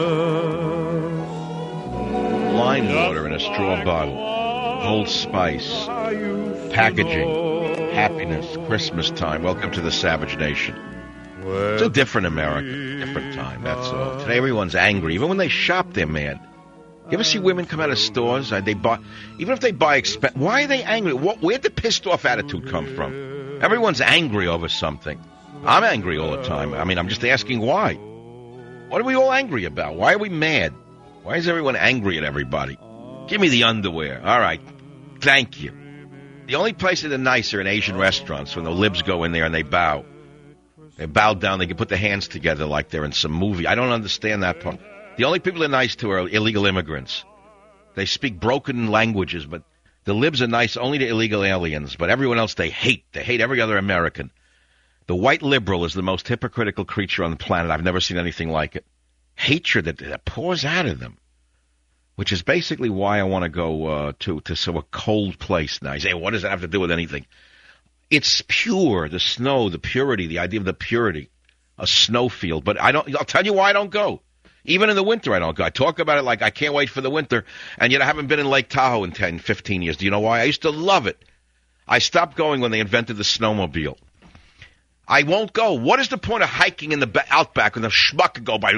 Lime water in a straw bottle. Old Spice. Packaging. Happiness. Christmas time. Welcome to the Savage Nation. It's a different America. Different time, that's all. Today everyone's angry. Even when they shop, they're mad. You ever see women come out of stores? Even if they buy why are they angry? Where'd the pissed off attitude come from? Everyone's angry over something. I'm angry all the time. I mean, I'm just asking why. What are we all angry about? Why are we mad? Why is everyone angry at everybody? Give me the underwear. All right. Thank you. The only places that are nice are in Asian restaurants when the libs go in there and they bow. They bow down. They can put their hands together like they're in some movie. I don't understand that part. The only people they're nice to are illegal immigrants. They speak broken languages, but the libs are nice only to illegal aliens. But everyone else they hate. They hate every other American. The white liberal is the most hypocritical creature on the planet. I've never seen anything like it. Hatred that pours out of them, which is basically why I want to go to a cold place now. You say, what does that have to do with anything? It's pure, the snow, the purity, the idea of the purity, a snowfield. But I'll tell you why I don't go. Even in the winter, I don't go. I talk about it like I can't wait for the winter, and yet I haven't been in Lake Tahoe in 10, 15 years. Do you know why? I used to love it. I stopped going when they invented the snowmobile. I won't go. What is the point of hiking in the outback when the schmuck could go by?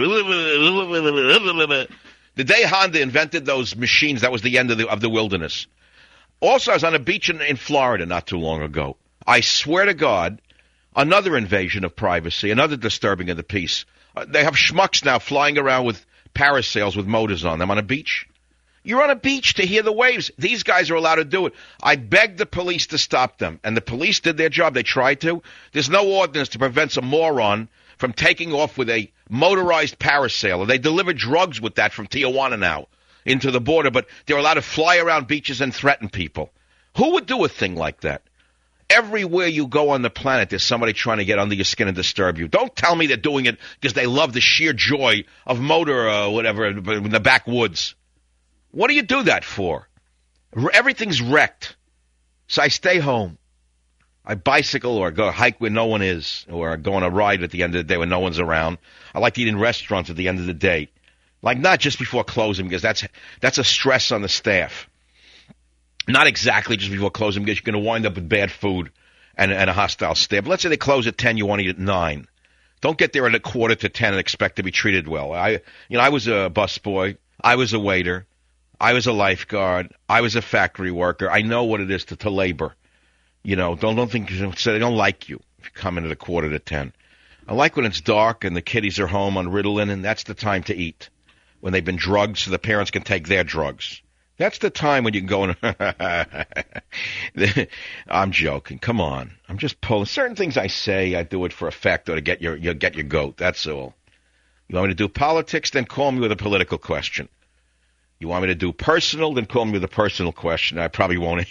The day Honda invented those machines, that was the end of the wilderness. Also, I was on a beach in Florida not too long ago. I swear to God, another invasion of privacy, another disturbing of the peace. They have schmucks now flying around with parasails with motors on them on a beach. You're on a beach to hear the waves. These guys are allowed to do it. I begged the police to stop them, and the police did their job. They tried to. There's no ordinance to prevent some moron from taking off with a motorized parasail. They deliver drugs with that from Tijuana now into the border, but they're allowed to fly around beaches and threaten people. Who would do a thing like that? Everywhere you go on the planet, there's somebody trying to get under your skin and disturb you. Don't tell me they're doing it because they love the sheer joy of motor or whatever in the backwoods. What do you do that for? Everything's wrecked. So I stay home. I bicycle or go hike where no one is, or go on a ride at the end of the day when no one's around. I like to eat in restaurants at the end of the day. Like, not just before closing, because that's a stress on the staff. Not exactly just before closing, because you're going to wind up with bad food and a hostile staff. But let's say they close at 10, you want to eat at 9. Don't get there at 9:45 and expect to be treated well. I was a busboy. I was a waiter. I was a lifeguard. I was a factory worker. I know what it is to labor. Don't think so they don't like you if you come in at 9:45. I like when it's dark and the kiddies are home on Ritalin, and that's the time to eat. When they've been drugged so the parents can take their drugs. That's the time when you can go and I'm joking. Come on. I'm just pulling. Certain things I say, I do it for effect or to get your goat. That's all. You want me to do politics? Then call me with a political question. You want me to do personal? Then call me with a personal question. I probably won't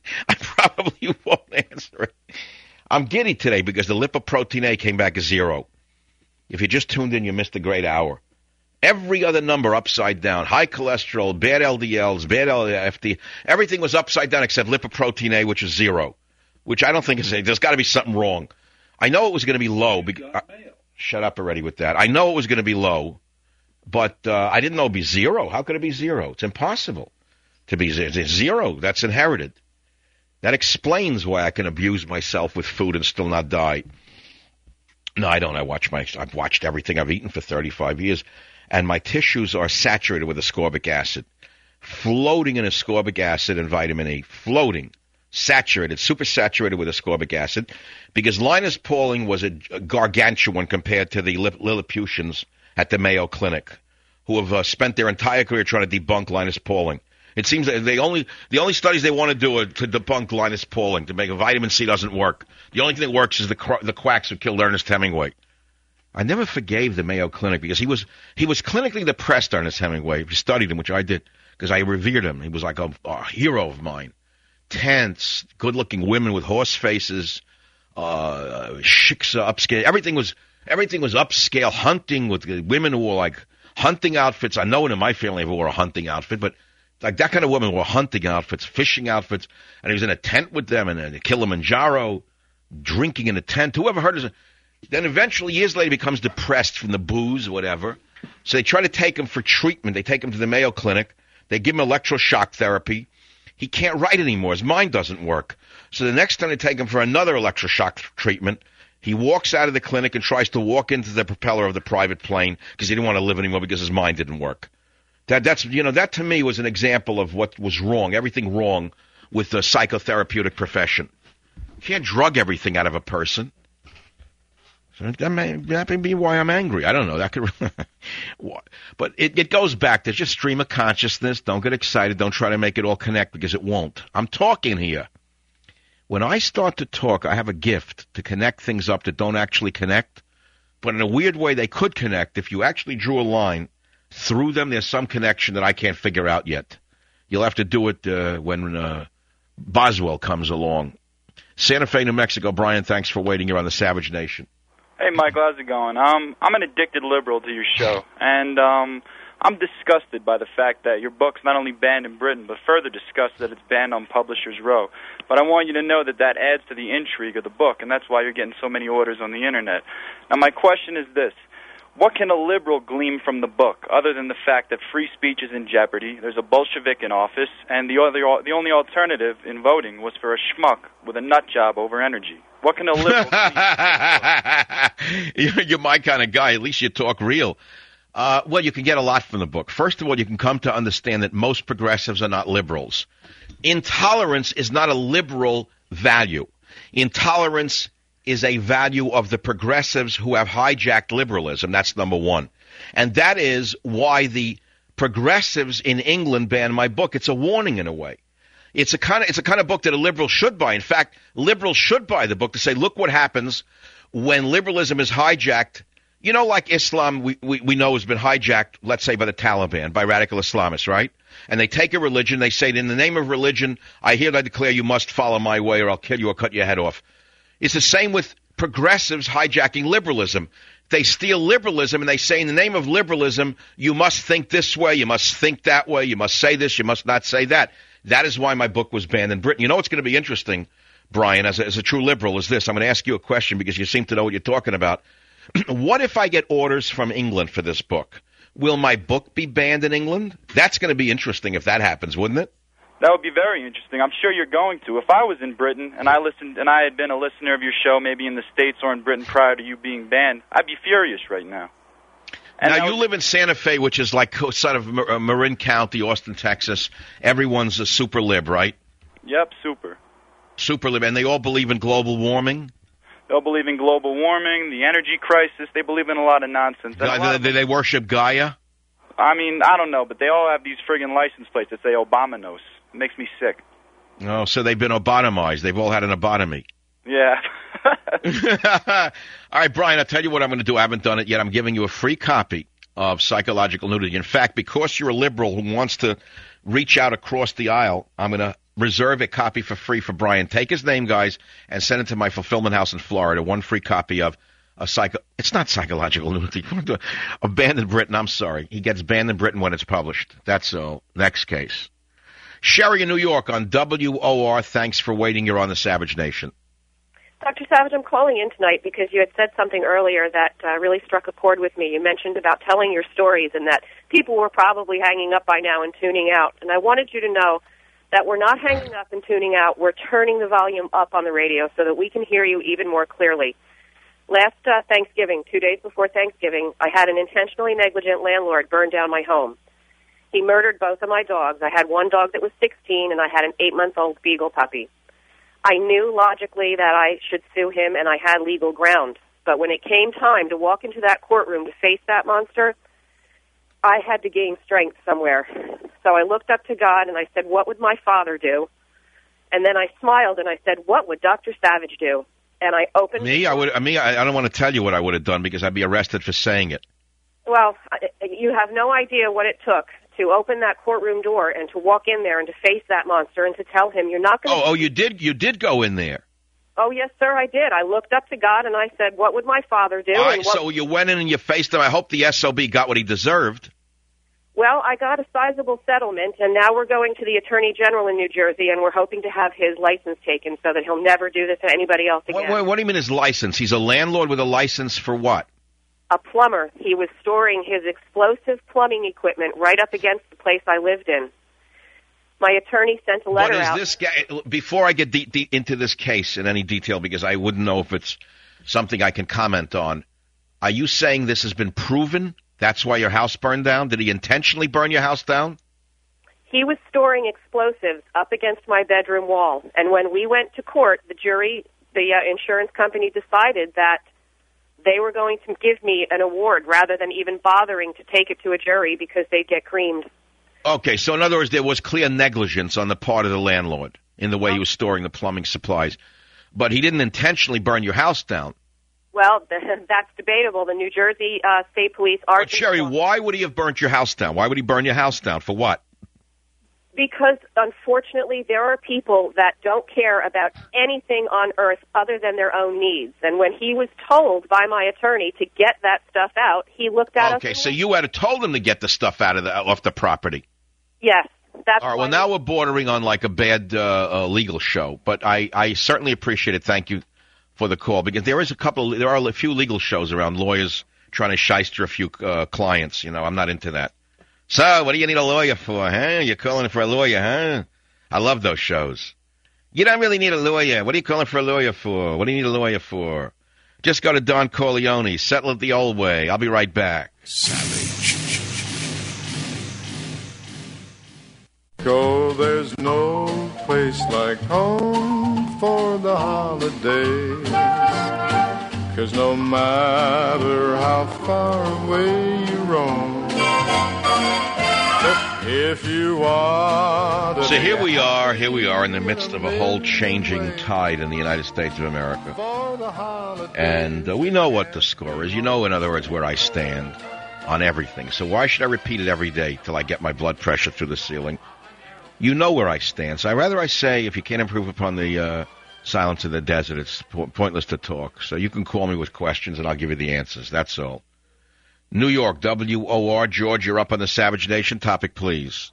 answer it. I'm giddy today because the lipoprotein A came back as 0. If you just tuned in, you missed a great hour. Every other number upside down. High cholesterol, bad LDLs, bad FD. Everything was upside down except lipoprotein A, which is 0. Which I don't think is. There's got to be something wrong. I know it was going to be low. Shut up already with that. I know it was going to be low, but I didn't know it would be 0. How could it be 0? It's impossible to be 0. That's inherited. That explains why I can abuse myself with food and still not die. No, I don't. I've watched everything I've eaten for 35 years. And my tissues are saturated with ascorbic acid, floating in ascorbic acid and vitamin E, floating, saturated, super saturated with ascorbic acid, because Linus Pauling was a gargantuan compared to the Lilliputians at the Mayo Clinic, who have spent their entire career trying to debunk Linus Pauling. It seems that the only studies they want to do are to debunk Linus Pauling, to make a vitamin C doesn't work. The only thing that works is the quacks who killed Ernest Hemingway. I never forgave the Mayo Clinic because he was clinically depressed, Ernest Hemingway. If you studied him, which I did, because I revered him. He was like a hero of mine. Tense, good-looking women with horse faces, shiksa, upscale. Everything was upscale. Hunting with women who wore like hunting outfits. I know one in my family who wore a hunting outfit, but like that kind of woman wore hunting outfits, fishing outfits, and he was in a tent with them in Kilimanjaro, drinking in a tent. Whoever heard of it? Then eventually, years later, he becomes depressed from the booze or whatever. So they try to take him for treatment. They take him to the Mayo Clinic. They give him electroshock therapy. He can't write anymore. His mind doesn't work. So the next time they take him for another electroshock treatment, he walks out of the clinic and tries to walk into the propeller of the private plane because he didn't want to live anymore because his mind didn't work. That to me was an example of what was wrong, everything wrong with the psychotherapeutic profession. You can't drug everything out of a person. So that may be why I'm angry. I don't know. That could, but it goes back to just stream of consciousness. Don't get excited. Don't try to make it all connect because it won't. I'm talking here. When I start to talk, I have a gift to connect things up that don't actually connect. But in a weird way, they could connect. If you actually drew a line through them, there's some connection that I can't figure out yet. You'll have to do it when Boswell comes along. Santa Fe, New Mexico. Brian, thanks for waiting here on the Savage Nation. Hey, Michael, how's it going? I'm an addicted liberal to your show, and I'm disgusted by the fact that your book's not only banned in Britain, but further disgusted that it's banned on Publishers Row. But I want you to know that adds to the intrigue of the book, and that's why you're getting so many orders on the Internet. Now, my question is this. What can a liberal glean from the book, other than the fact that free speech is in jeopardy, there's a Bolshevik in office, and the only alternative in voting was for a schmuck with a nut job over energy? What can a liberal glean? You're my kind of guy. At least you talk real. Well, you can get a lot from the book. First of all, you can come to understand that most progressives are not liberals. Intolerance is not a liberal value. Intolerance is a value of the progressives who have hijacked liberalism. That's number one. And that is why the progressives in England banned my book. It's a warning in a way. It's a kind of book that a liberal should buy. In fact, liberals should buy the book to say, look what happens when liberalism is hijacked. You know, like Islam, we know has been hijacked, let's say, by the Taliban, by radical Islamists, right? And they take a religion, they say, in the name of religion, I hereby declare you must follow my way or I'll kill you or cut your head off. It's the same with progressives hijacking liberalism. They steal liberalism and they say, in the name of liberalism, you must think this way, you must think that way, you must say this, you must not say that. That is why my book was banned in Britain. You know what's going to be interesting, Brian, as a true liberal, is this. I'm going to ask you a question because you seem to know what you're talking about. What if I get orders from England for this book? Will my book be banned in England? That's going to be interesting if that happens, wouldn't it? That would be very interesting. I'm sure you're going to. If I was in Britain and I listened and I had been a listener of your show, maybe in the States or in Britain prior to you being banned, I'd be furious right now. And now, you live in Santa Fe, which is like sort of Marin County, Austin, Texas. Everyone's a super lib, right? Yep, super. Super lib. And they all believe in global warming? They'll believe in global warming, the energy crisis. They believe in a lot of nonsense. They worship Gaia? I mean, I don't know, but they all have these friggin' license plates that say Obamanos. It makes me sick. Oh, so they've been Obatomized. They've all had an Obotomy. Yeah. All right, Brian, I'll tell you what I'm going to do. I haven't done it yet. I'm giving you a free copy of Psychological Nudity. In fact, because you're a liberal who wants to reach out across the aisle, I'm going to reserve a copy for free for Brian. Take his name, guys, and send it to my fulfillment house in Florida. One free copy of it's not Psychological Nudity. A Banned in Britain. I'm sorry. He gets banned in Britain when it's published. That's so. Next case. Sherry in New York on WOR. Thanks for waiting. You're on the Savage Nation. Dr. Savage, I'm calling in tonight because you had said something earlier that really struck a chord with me. You mentioned about telling your stories and that people were probably hanging up by now and tuning out. And I wanted you to know that we're not hanging up and tuning out. We're turning the volume up on the radio so that we can hear you even more clearly. Last Thanksgiving, 2 days before Thanksgiving, I had an intentionally negligent landlord burn down my home. He murdered both of my dogs. I had one dog that was 16, and I had an 8-month-old beagle puppy. I knew logically that I should sue him, and I had legal ground. But when it came time to walk into that courtroom to face that monster, I had to gain strength somewhere. So I looked up to God, and I said, what would my father do? And then I smiled, and I said, what would Dr. Savage do? And I opened... Me? I don't want to tell you what I would have done because I'd be arrested for saying it. Well, you have no idea what it took to open that courtroom door and to walk in there and to face that monster and to tell him you're not going to... Oh, you did go in there. Oh, yes, sir, I did. I looked up to God and I said, what would my father do? All right, so you went in and you faced him. I hope the SOB got what he deserved. Well, I got a sizable settlement, and now we're going to the Attorney General in New Jersey, and we're hoping to have his license taken so that he'll never do this to anybody else again. What do you mean his license? He's a landlord with a license for what? A plumber. He was storing his explosive plumbing equipment right up against the place I lived in. My attorney sent a letter out. But is this guy, before I get into this case in any detail, because I wouldn't know if it's something I can comment on, are you saying this has been proven? That's why your house burned down? Did he intentionally burn your house down? He was storing explosives up against my bedroom wall. And when we went to court, the jury, the insurance company decided that they were going to give me an award rather than even bothering to take it to a jury because they'd get creamed. Okay, so in other words, there was clear negligence on the part of the landlord in the way he was storing the plumbing supplies. But he didn't intentionally burn your house down. Well, that's debatable. The New Jersey State Police are... But, Sherry, why would he have burnt your house down? Why would he burn your house down? For what? Because, unfortunately, there are people that don't care about anything on earth other than their own needs. And when he was told by my attorney to get that stuff out, he looked at us... Okay, so you had told him to get the stuff out of off the property. Yes. That's all right, well, now we're bordering on like a bad legal show. But I certainly appreciate it. Thank you for the call. Because there are a few legal shows around, lawyers trying to shyster a few clients. You know, I'm not into that. So, what do you need a lawyer for, huh? You're calling for a lawyer, huh? I love those shows. You don't really need a lawyer. What are you calling for a lawyer for? What do you need a lawyer for? Just go to Don Corleone. Settle it the old way. I'll be right back. Savage. Go, there's no place like home for the holidays. 'Cause no matter how far away you roam, if you want. So here we are in the midst of a whole changing tide in the United States of America. And we know what the score is. You know, in other words, where I stand on everything. So why should I repeat it every day till I get my blood pressure through the ceiling? You know where I stand. So I say, if you can't improve upon the silence of the desert, it's pointless to talk. So you can call me with questions, and I'll give you the answers. That's all. New York, WOR. George, you're up on the Savage Nation. Topic, please.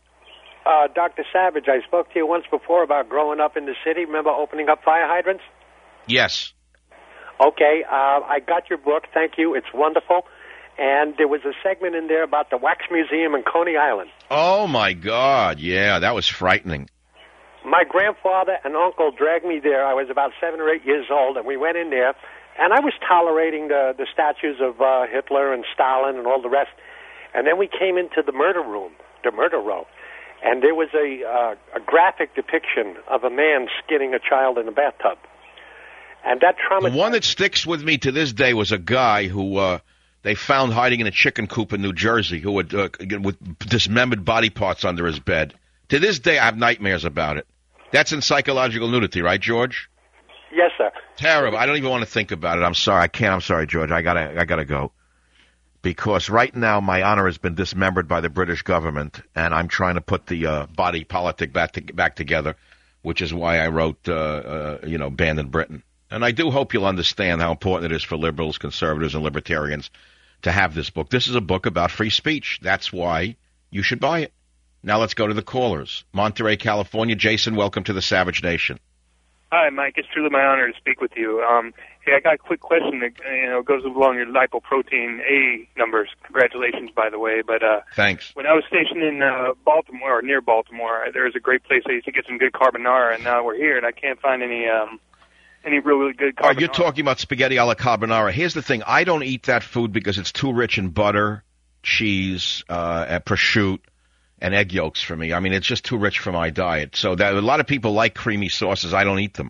Dr. Savage, I spoke to you once before about growing up in the city. Remember opening up fire hydrants? Yes. Okay, I got your book. Thank you. It's wonderful. And there was a segment in there about the Wax Museum in Coney Island. Oh, my God. Yeah, that was frightening. My grandfather and uncle dragged me there. I was about 7 or 8 years old, and we went in there. And I was tolerating the statues of Hitler and Stalin and all the rest. And then we came into the murder room, the murder row. And there was a graphic depiction of a man skinning a child in a bathtub. And that traumatized... The one that sticks with me to this day was a guy who they found hiding in a chicken coop in New Jersey who had with dismembered body parts under his bed. To this day, I have nightmares about it. That's in psychological nudity, right, George? Yes, sir. Terrible. I don't even want to think about it. I'm sorry. I can't. I'm sorry, George. I gotta go. Because right now my honor has been dismembered by the British government, and I'm trying to put the body politic back together, which is why I wrote, Banned in Britain. And I do hope you'll understand how important it is for liberals, conservatives, and libertarians to have this book. This is a book about free speech. That's why you should buy it. Now let's go to the callers. Monterey, California. Jason, welcome to the Savage Nation. Hi, Mike. It's truly my honor to speak with you. Hey, I got a quick question that goes along your lipoprotein A numbers. Congratulations, by the way. But thanks. When I was stationed in Baltimore, or near Baltimore, there was a great place I used to get some good carbonara, and now we're here, and I can't find any really good carbonara. Oh, you're talking about spaghetti alla carbonara. Here's the thing. I don't eat that food because it's too rich in butter, cheese, prosciutto, and egg yolks for me. I mean, it's just too rich for my diet. So a lot of people like creamy sauces. I don't eat them.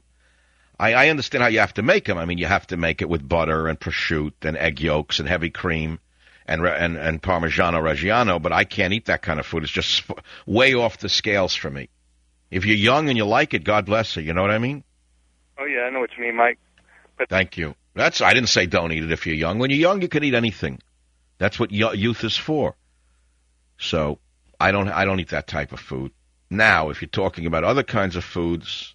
I understand how you have to make them. I mean, you have to make it with butter and prosciutto and egg yolks and heavy cream and Parmigiano Reggiano, but I can't eat that kind of food. It's just way off the scales for me. If you're young and you like it, God bless you. You know what I mean? Oh, yeah, I know what you mean, Mike. But thank you. I didn't say don't eat it if you're young. When you're young, you can eat anything. That's what youth is for. So I don't eat that type of food. Now, if you're talking about other kinds of foods,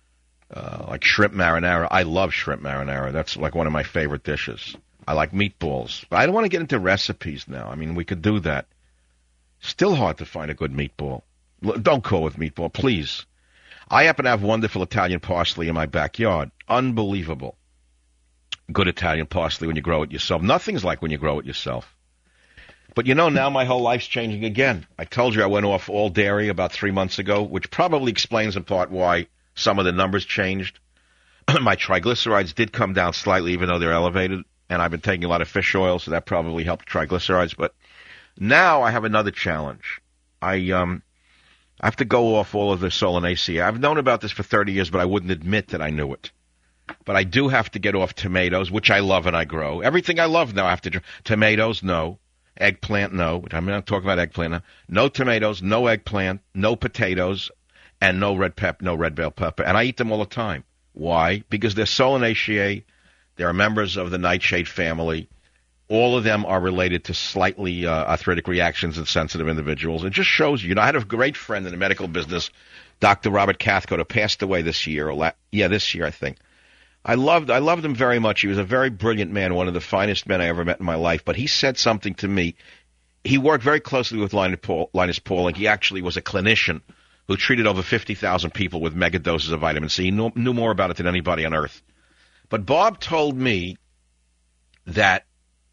like shrimp marinara, I love shrimp marinara. That's like one of my favorite dishes. I like meatballs. But I don't want to get into recipes now. I mean, we could do that. Still hard to find a good meatball. Don't call with meatball, please. I happen to have wonderful Italian parsley in my backyard. Unbelievable. Good Italian parsley when you grow it yourself. Nothing's like when you grow it yourself. But, now my whole life's changing again. I told you I went off all dairy about 3 months ago, which probably explains in part why some of the numbers changed. My triglycerides did come down slightly, even though they're elevated, and I've been taking a lot of fish oil, so that probably helped triglycerides. But now I have another challenge. I have to go off all of the Solanaceae. I've known about this for 30 years, but I wouldn't admit that I knew it. But I do have to get off tomatoes, which I love and I grow. Everything I love now I have to tomatoes, no. Eggplant, no. I'm not talking about eggplant now. No tomatoes, no eggplant, no potatoes, and no red bell pepper. And I eat them all the time. Why? Because they're Solanaceae. They're members of the nightshade family. All of them are related to slightly arthritic reactions in sensitive individuals. It just shows you. I had a great friend in the medical business, Dr. Robert Cathcart, who passed away this year. This year, I think. I loved him very much. He was a very brilliant man, one of the finest men I ever met in my life. But he said something to me. He worked very closely with Linus Pauling. He actually was a clinician who treated over 50,000 people with mega doses of vitamin C. He knew more about it than anybody on earth. But Bob told me that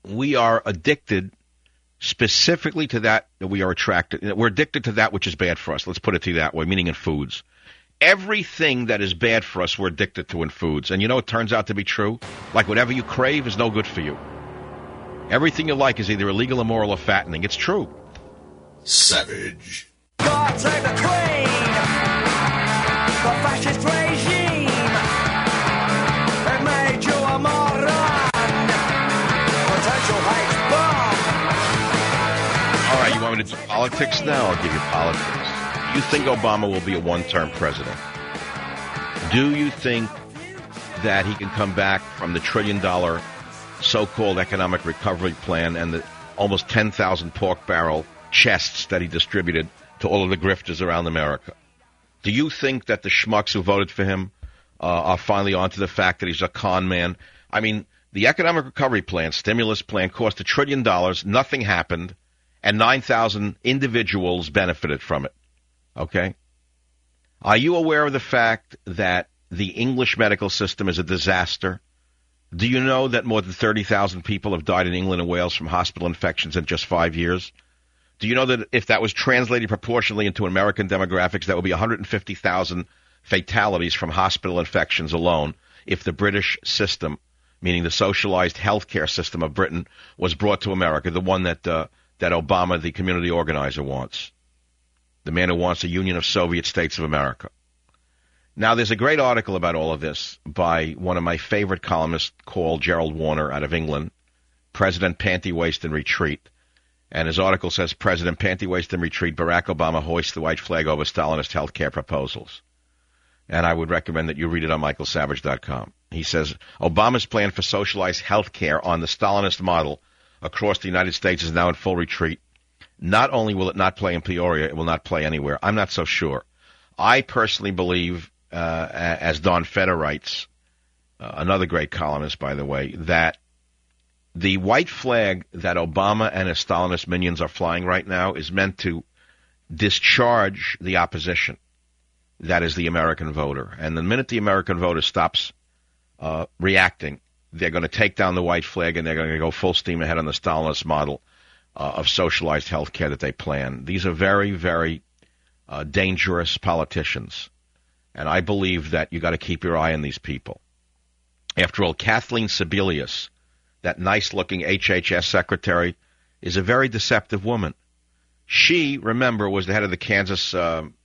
we are addicted specifically to that we are attracted. We're addicted to that which is bad for us. Let's put it to you that way, meaning in foods. Everything that is bad for us, we're addicted to in foods. And you know, it turns out to be true. Like whatever you crave is no good for you. Everything you like is either illegal, immoral, or fattening. It's true. Savage. God save the Queen! The fascist regime has made you a moron! Potential hate bomb! All right, you want me to do politics now? I'll give you politics. Do you think Obama will be a one-term president? Do you think that he can come back from the trillion-dollar so-called economic recovery plan and the almost 10,000 pork barrel chests that he distributed to all of the grifters around America? Do you think that the schmucks who voted for him are finally onto the fact that he's a con man? I mean, the economic recovery plan, stimulus plan, cost $1 trillion, nothing happened, and 9,000 individuals benefited from it. Okay? Are you aware of the fact that the English medical system is a disaster? Do you know that more than 30,000 people have died in England and Wales from hospital infections in just 5 years? Do you know that if that was translated proportionally into American demographics, that would be 150,000 fatalities from hospital infections alone if the British system, meaning the socialized healthcare system of Britain, was brought to America, the one that Obama, the community organizer, wants, the man who wants a Union of Soviet States of America. Now, there's a great article about all of this by one of my favorite columnists called Gerald Warner out of England, President Panty Waist in Retreat. And his article says, President Panty Waist in Retreat, Barack Obama hoists the white flag over Stalinist health care proposals. And I would recommend that you read it on michaelsavage.com. He says, Obama's plan for socialized health care on the Stalinist model across the United States is now in full retreat. Not only will it not play in Peoria, it will not play anywhere. I'm not so sure. I personally believe, as Don Feder writes, another great columnist, by the way, that the white flag that Obama and his Stalinist minions are flying right now is meant to discharge the opposition. That is the American voter. And the minute the American voter stops reacting, they're going to take down the white flag and they're going to go full steam ahead on the Stalinist model of socialized health care that they plan. These are very, very dangerous politicians. And I believe that you got to keep your eye on these people. After all, Kathleen Sebelius, that nice-looking HHS secretary, is a very deceptive woman. She, remember, was the head of the Kansas, one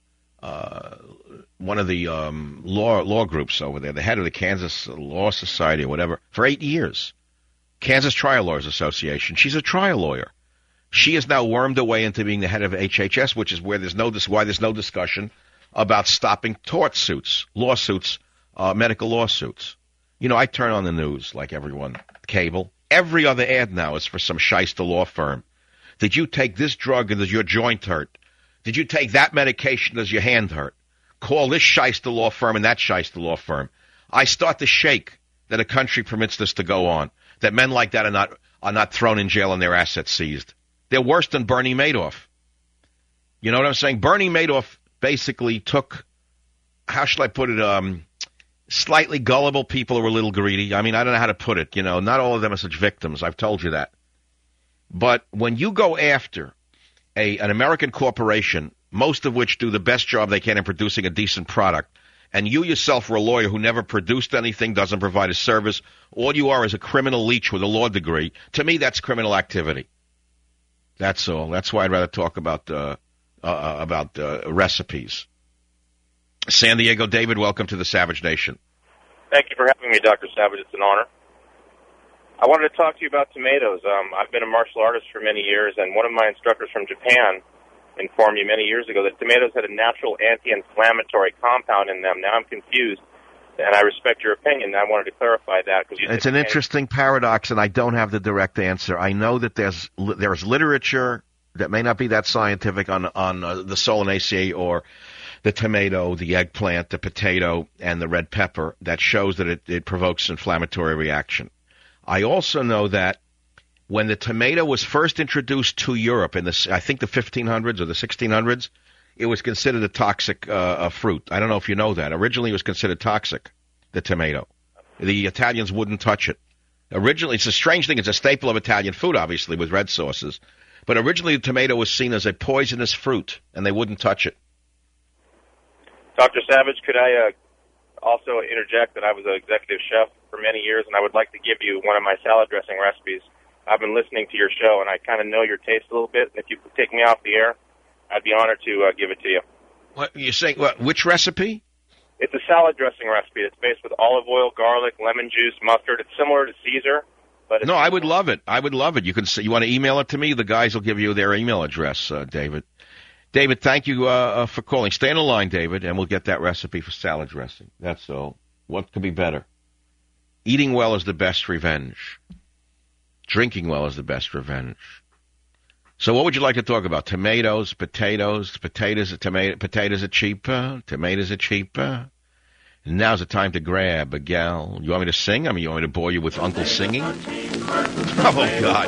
of the law groups over there, the head of the Kansas Law Society or whatever, for 8 years. Kansas Trial Lawyers Association. She's a trial lawyer. She is now wormed away into being the head of HHS, which is why there's no discussion about stopping tort suits, lawsuits, medical lawsuits. You know, I turn on the news like everyone, cable. Every other ad now is for some shyster law firm. Did you take this drug and does your joint hurt? Did you take that medication? Does your hand hurt? Call this shyster law firm and that shyster law firm. I start to shake that a country permits this to go on, that men like that are not thrown in jail and their assets seized. They're worse than Bernie Madoff. You know what I'm saying? Bernie Madoff basically took, how should I put it, slightly gullible people who were a little greedy. I mean, I don't know how to put it. You know, not all of them are such victims. I've told you that. But when you go after an American corporation, most of which do the best job they can in producing a decent product, and you yourself were a lawyer who never produced anything, doesn't provide a service, all you are is a criminal leech with a law degree, to me that's criminal activity. That's all. That's why I'd rather talk about recipes. San Diego, David, welcome to the Savage Nation. Thank you for having me, Dr. Savage. It's an honor. I wanted to talk to you about tomatoes. I've been a martial artist for many years, and one of my instructors from Japan informed me many years ago that tomatoes had a natural anti-inflammatory compound in them. Now I'm confused, and I respect your opinion. I wanted to clarify that. It's an interesting paradox, and I don't have the direct answer. I know that there's literature that may not be that scientific on the Solanaceae or the tomato, the eggplant, the potato, and the red pepper that shows that it provokes inflammatory reaction. I also know that when the tomato was first introduced to Europe in I think the 1500s or the 1600s, it was considered a toxic fruit. I don't know if you know that. Originally it was considered toxic, the tomato. The Italians wouldn't touch it. Originally, it's a strange thing. It's a staple of Italian food, obviously, with red sauces. But originally, the tomato was seen as a poisonous fruit, and they wouldn't touch it. Dr. Savage, could I also interject that I was an executive chef for many years, and I would like to give you one of my salad dressing recipes. I've been listening to your show, and I kind of know your taste a little bit. And if you could take me off the air, I'd be honored to give it to you. What you're saying? What? Which recipe? It's a salad dressing recipe. It's based with olive oil, garlic, lemon juice, mustard. It's similar to Caesar, but No, I would love it. I would love it. You want to email it to me? The guys will give you their email address, David. David, thank you for calling. Stay on the line, David, and we'll get that recipe for salad dressing. That's all. What could be better? Eating well is the best revenge. Drinking well is the best revenge. So what would you like to talk about? Tomatoes, potatoes, potatoes are cheaper, tomatoes are cheaper. And now's the time to grab a gal. You want me to sing? I mean, you want me to bore you with Uncle singing? Oh, God.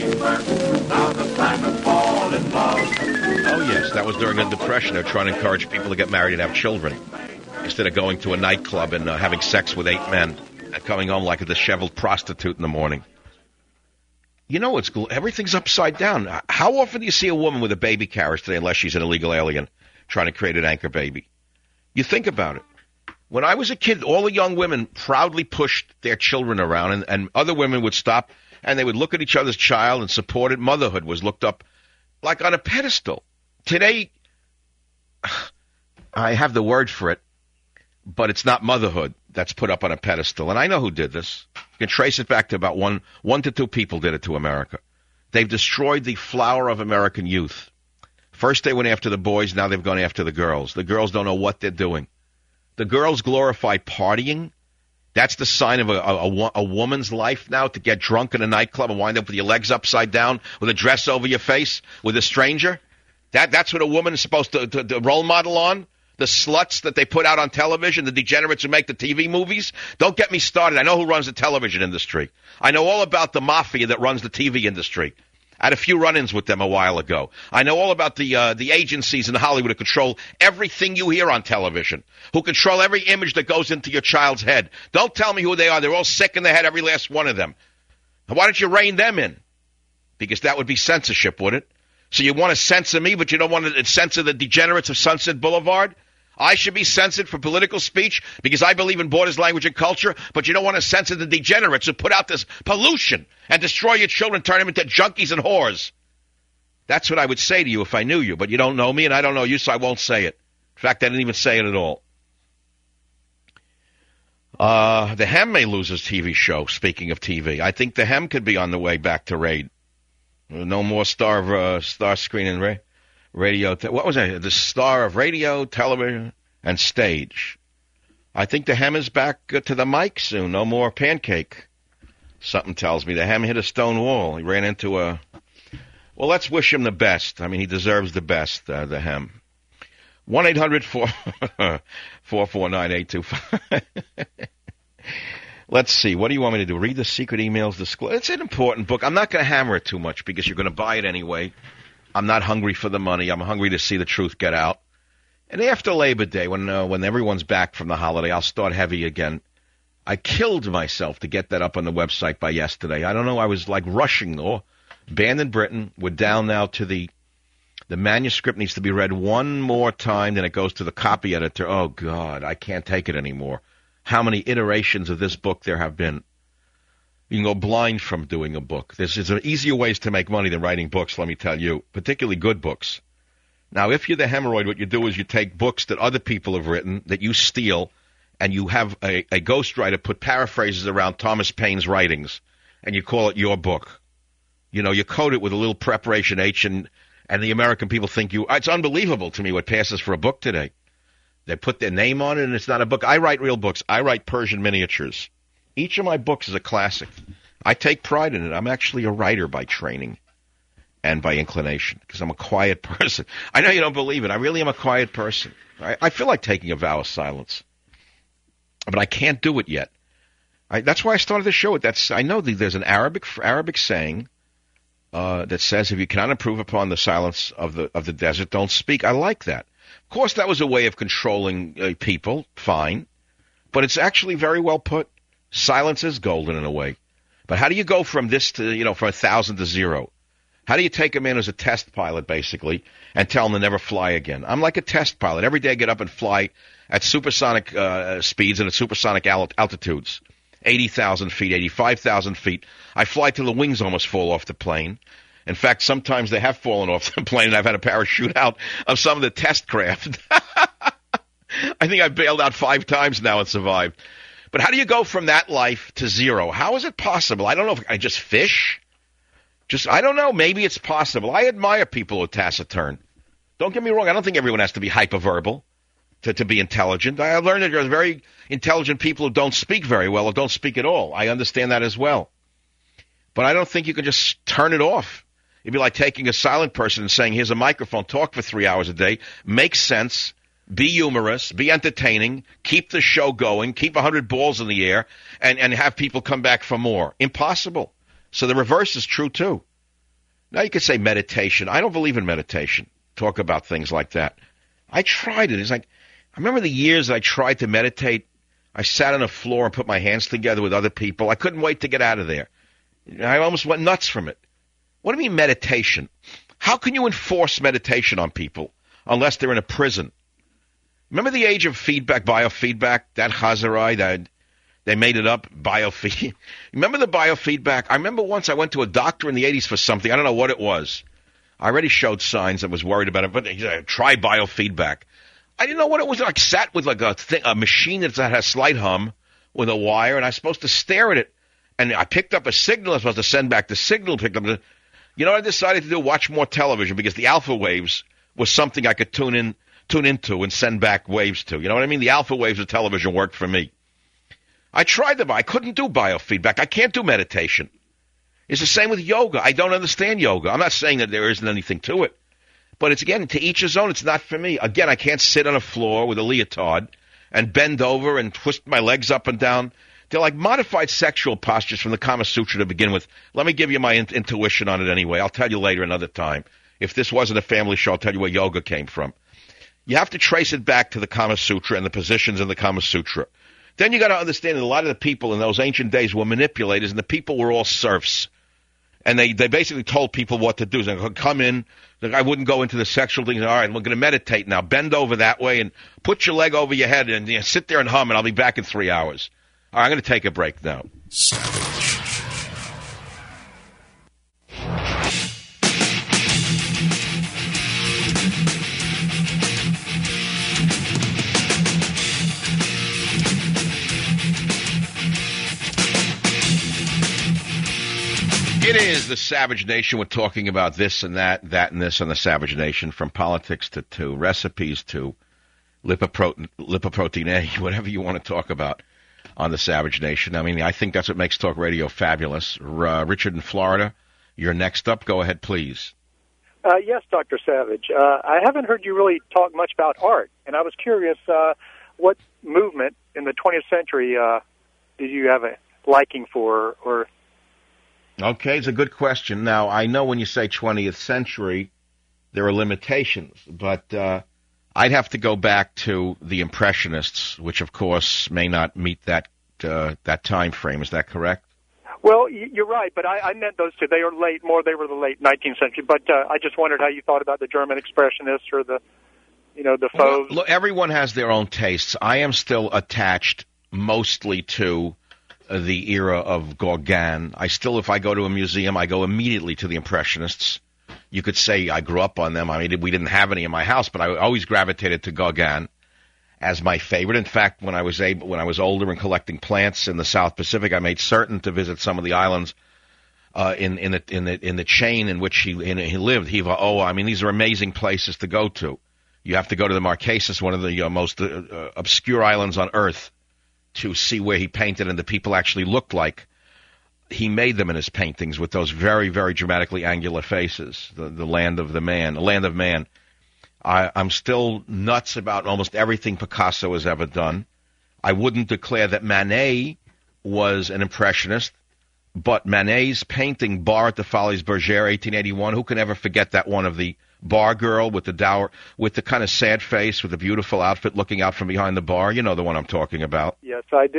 Oh, yes, that was during the Depression. They're trying to encourage people to get married and have children instead of going to a nightclub and having sex with 8 men and coming home like a disheveled prostitute in the morning. You know, everything's upside down. How often do you see a woman with a baby carriage today, unless she's an illegal alien trying to create an anchor baby? You think about it. When I was a kid, all the young women proudly pushed their children around, and other women would stop, and they would look at each other's child and support it. Motherhood was looked up like on a pedestal. Today, I have the word for it, but it's not motherhood that's put up on a pedestal. And I know who did this. You can trace it back to about one to two people did it to America. They've destroyed the flower of American youth. First they went after the boys, now they've gone after the girls. The girls don't know what they're doing. The girls glorify partying. That's the sign of a woman's life now, to get drunk in a nightclub and wind up with your legs upside down with a dress over your face with a stranger. That's what a woman is supposed to role model on. The sluts that they put out on television, the degenerates who make the TV movies. Don't get me started. I know who runs the television industry. I know all about the mafia that runs the TV industry. I had a few run-ins with them a while ago. I know all about the agencies in Hollywood who control everything you hear on television, who control every image that goes into your child's head. Don't tell me who they are. They're all sick in the head, every last one of them. Why don't you rein them in? Because that would be censorship, would it? So you want to censor me, but you don't want to censor the degenerates of Sunset Boulevard? I should be censored for political speech because I believe in borders, language, and culture, but you don't want to censor the degenerates who put out this pollution and destroy your children, turn them into junkies and whores. That's what I would say to you if I knew you, but you don't know me and I don't know you, so I won't say it. In fact, I didn't even say it at all. The Hem may lose his TV show, speaking of TV. I think the Hem could be on the way back to Raid. No more star screen and radio. What was that? The star of radio, television, and stage. I think the Hem is back to the mic soon. No more pancake. Something tells me the Hem hit a stone wall. He ran into a... Well, let's wish him the best. I mean, he deserves the best, the Hem. 1-800-449-825. Let's see. What do you want me to do? Read the secret emails disclosed. It's an important book. I'm not going to hammer it too much because you're going to buy it anyway. I'm not hungry for the money. I'm hungry to see the truth get out. And after Labor Day, when everyone's back from the holiday, I'll start heavy again. I killed myself to get that up on the website by yesterday. I don't know. I was like rushing. Banned in Britain. We're down now to the manuscript needs to be read one more time. Then it goes to the copy editor. Oh, God, I can't take it anymore. How many iterations of this book there have been. You can go blind from doing a book. There's easier ways to make money than writing books, let me tell you, particularly good books. Now, if you're the hemorrhoid, what you do is you take books that other people have written that you steal, and you have a ghostwriter put paraphrases around Thomas Paine's writings, and you call it your book. You know, you code it with a little preparation H, and the American people think you... It's unbelievable to me what passes for a book today. They put their name on it, and it's not a book. I write real books. I write Persian miniatures. Each of my books is a classic. I take pride in it. I'm actually a writer by training and by inclination because I'm a quiet person. I know you don't believe it. I really am a quiet person. I feel like taking a vow of silence, but I can't do it yet. That's why I started the show. I know there's an Arabic saying that says, if you cannot improve upon the silence of the desert, don't speak. I like that. Of course, that was a way of controlling people. Fine. But it's actually very well put. Silence is golden in a way. But how do you go from this to, from 1,000 to 0? How do you take a man who's a test pilot, basically, and tell him to never fly again? I'm like a test pilot. Every day I get up and fly at supersonic speeds and at supersonic altitudes, 80,000 feet, 85,000 feet. I fly till the wings almost fall off the plane. In fact, sometimes they have fallen off the plane, and I've had to parachute out of some of the test craft. I think I've bailed out 5 times now and survived. But how do you go from that life to 0? How is it possible? I don't know if I just fish. I don't know. Maybe it's possible. I admire people who are taciturn. Don't get me wrong. I don't think everyone has to be hyperverbal to be intelligent. I learned that there's very intelligent people who don't speak very well or don't speak at all. I understand that as well. But I don't think you can just turn it off. It'd be like taking a silent person and saying, here's a microphone, talk for 3 hours a day, make sense, be humorous, be entertaining, keep the show going, keep 100 balls in the air, and have people come back for more. Impossible. So the reverse is true, too. Now you could say meditation. I don't believe in meditation. Talk about things like that. I tried it. It's like, I remember the years that I tried to meditate. I sat on the floor and put my hands together with other people. I couldn't wait to get out of there. I almost went nuts from it. What do you mean meditation? How can you enforce meditation on people unless they're in a prison? Remember the age of feedback, biofeedback, that Hazarai, that they made it up, biofeedback. Remember the biofeedback? I remember once I went to a doctor in the 80s for something. I don't know what it was. I already showed signs. I was worried about it, but try biofeedback. I didn't know what it was. I sat with like a machine that had a slight hum with a wire, and I was supposed to stare at it. And I picked up a signal. I was supposed to send back the signal. You know what I decided to do? Watch more television, because the alpha waves was something I could tune into and send back waves to. You know what I mean? The alpha waves of television worked for me. I tried them. I couldn't do biofeedback. I can't do meditation. It's the same with yoga. I don't understand yoga. I'm not saying that there isn't anything to it. But it's, again, to each his own. It's not for me. Again, I can't sit on a floor with a leotard and bend over and twist my legs up and down. They're like modified sexual postures from the Kama Sutra to begin with. Let me give you my intuition on it anyway. I'll tell you later another time. If this wasn't a family show, I'll tell you where yoga came from. You have to trace it back to the Kama Sutra and the positions in the Kama Sutra. Then you got to understand that a lot of the people in those ancient days were manipulators, and the people were all serfs. And they basically told people what to do. So come in. I wouldn't go into the sexual things. All right, we're going to meditate now. Bend over that way and put your leg over your head and sit there and hum, and I'll be back in 3 hours. All right, I'm going to take a break now. It is the Savage Nation. We're talking about this and that and this on the Savage Nation, from politics to recipes to lipoprotein A, whatever you want to talk about on the Savage Nation. I mean, I think that's what makes talk radio fabulous. Richard in Florida, you're next up. Go ahead, please. Yes, Dr. Savage. I haven't heard you really talk much about art, and I was curious, what movement in the 20th century did you have a liking for? Or Okay, it's a good question. Now, I know when you say 20th century, there are limitations, but I'd have to go back to the Impressionists, which, of course, may not meet that time frame. Is that correct? Well, you're right, but I meant those two. They were the late 19th century, but I just wondered how you thought about the German Expressionists or the Fauves. Well, look, everyone has their own tastes. I am still attached mostly to the era of Gauguin. If I go to a museum, I go immediately to the Impressionists. You could say I grew up on them. I mean, we didn't have any in my house, but I always gravitated to Gauguin as my favorite. In fact, when I was older and collecting plants in the South Pacific, I made certain to visit some of the islands in the chain in which he lived. These are amazing places to go to. You have to go to the Marquesas, one of the most obscure islands on Earth, to see where he painted, and the people actually looked like he made them in his paintings, with those very, very dramatically angular faces. The land of man. I'm still nuts about almost everything Picasso has ever done. I wouldn't declare that Manet was an Impressionist, but Manet's painting Bar at the Folies Bergère, 1881, who can ever forget that one of the bar girl with the kind of sad face with the beautiful outfit looking out from behind the bar? You know the one I'm talking about. Yes, I do.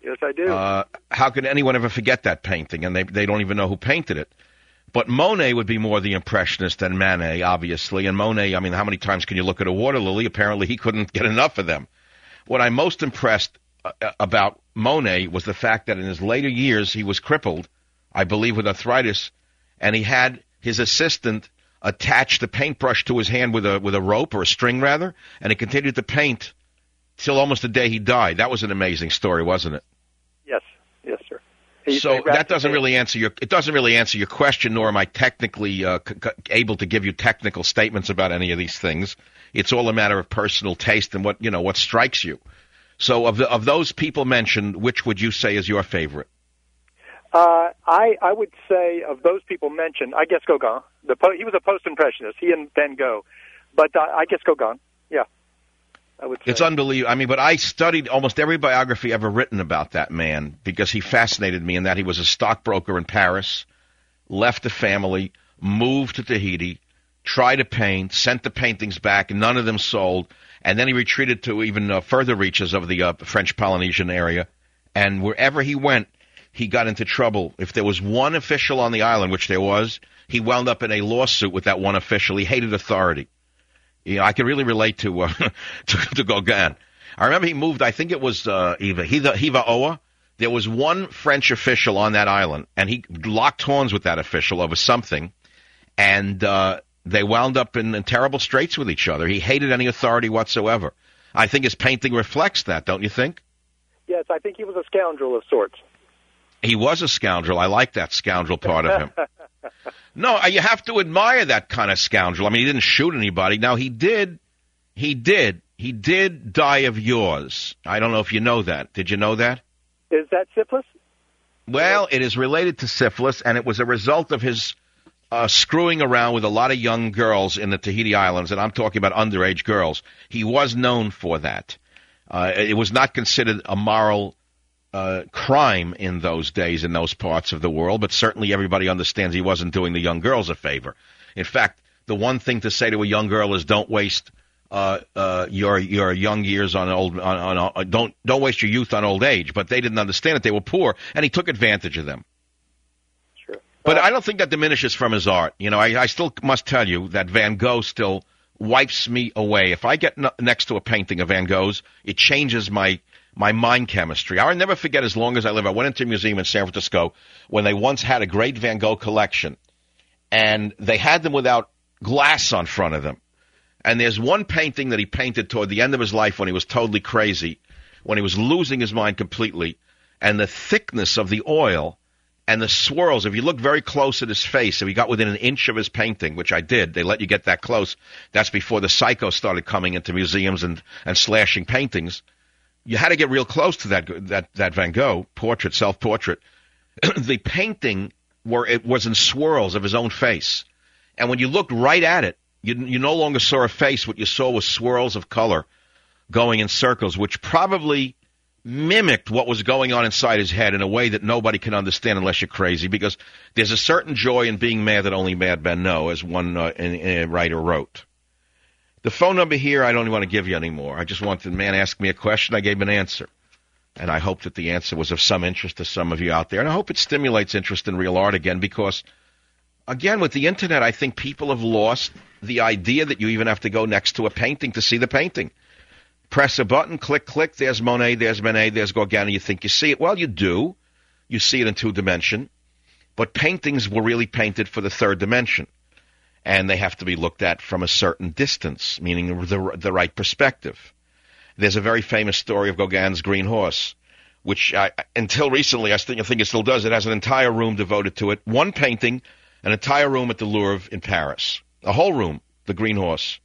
Yes, I do. How could anyone ever forget that painting? And they don't even know who painted it. But Monet would be more the impressionist than Manet, obviously. And Monet, I mean, how many times can you look at a water lily? Apparently he couldn't get enough of them. What I'm most impressed about Monet was the fact that in his later years he was crippled, I believe with arthritis, and he had his assistant attach the paintbrush to his hand with a rope, or a string rather, and he continued to paint till almost the day he died. That was an amazing story, wasn't it? Yes, sir. So that doesn't really answer your question, nor am I technically able to give you technical statements about any of these things. It's all a matter of personal taste and what strikes you. So of those people mentioned, which would you say is your favorite? I would say of those people mentioned, I guess Gauguin. He was a post-impressionist. He and Van Gogh, but I guess Gauguin. Yeah. I would say. It's unbelievable. I mean, but I studied almost every biography ever written about that man because he fascinated me in that he was a stockbroker in Paris, left the family, moved to Tahiti, tried to paint, sent the paintings back, and none of them sold, and then he retreated to even further reaches of the French Polynesian area, and wherever he went, he got into trouble. If there was one official on the island, which there was, he wound up in a lawsuit with that one official. He hated authority. You know, I can really relate to to Gauguin. I remember he moved, I think it was Hiva Oa. There was one French official on that island, and he locked horns with that official over something, and they wound up in terrible straits with each other. He hated any authority whatsoever. I think his painting reflects that, don't you think? Yes, I think he was a scoundrel of sorts. He was a scoundrel. I like that scoundrel part of him. No, you have to admire that kind of scoundrel. I mean, he didn't shoot anybody. Now, he did die of yours. I don't know if you know that. Did you know that? Is that syphilis? Well, it is related to syphilis, and it was a result of his screwing around with a lot of young girls in the Tahiti Islands, and I'm talking about underage girls. He was known for that. It was not considered a moral crime in those days in those parts of the world, but certainly everybody understands he wasn't doing the young girls a favor. In fact, the one thing to say to a young girl is don't waste your young years on don't waste your youth on old age. But they didn't understand it; they were poor, and he took advantage of them. Sure. But I don't think that diminishes from his art. You know, I still must tell you that Van Gogh still wipes me away. If I get next to a painting of Van Gogh's, it changes my mind chemistry. I'll never forget as long as I live. I went into a museum in San Francisco when they once had a great Van Gogh collection, and they had them without glass on front of them. And there's one painting that he painted toward the end of his life when he was totally crazy, when he was losing his mind completely, and the thickness of the oil and the swirls, if you look very close at his face, if you got within an inch of his painting, which I did, they let you get that close. That's before the psychos started coming into museums and slashing paintings. You had to get real close to that Van Gogh portrait, self-portrait. The painting was in swirls of his own face. And when you looked right at it, you no longer saw a face. What you saw was swirls of color going in circles, which probably mimicked what was going on inside his head in a way that nobody can understand unless you're crazy, because there's a certain joy in being mad that only madmen know, as one writer wrote. The phone number here, I don't want to give you anymore. I just wanted the man ask me a question. I gave him an answer. And I hope that the answer was of some interest to some of you out there. And I hope it stimulates interest in real art again, because, again, with the Internet, I think people have lost the idea that you even have to go next to a painting to see the painting. Press a button, click, click, there's Monet, there's Manet, there's Gauguin, and you think you see it. Well, you do. You see it in two dimension. But paintings were really painted for the third dimension. And they have to be looked at from a certain distance, meaning the right perspective. There's a very famous story of Gauguin's Green Horse, which until recently I think it still does. It has an entire room devoted to it. One painting, an entire room at the Louvre in Paris. A whole room, the Green Horse.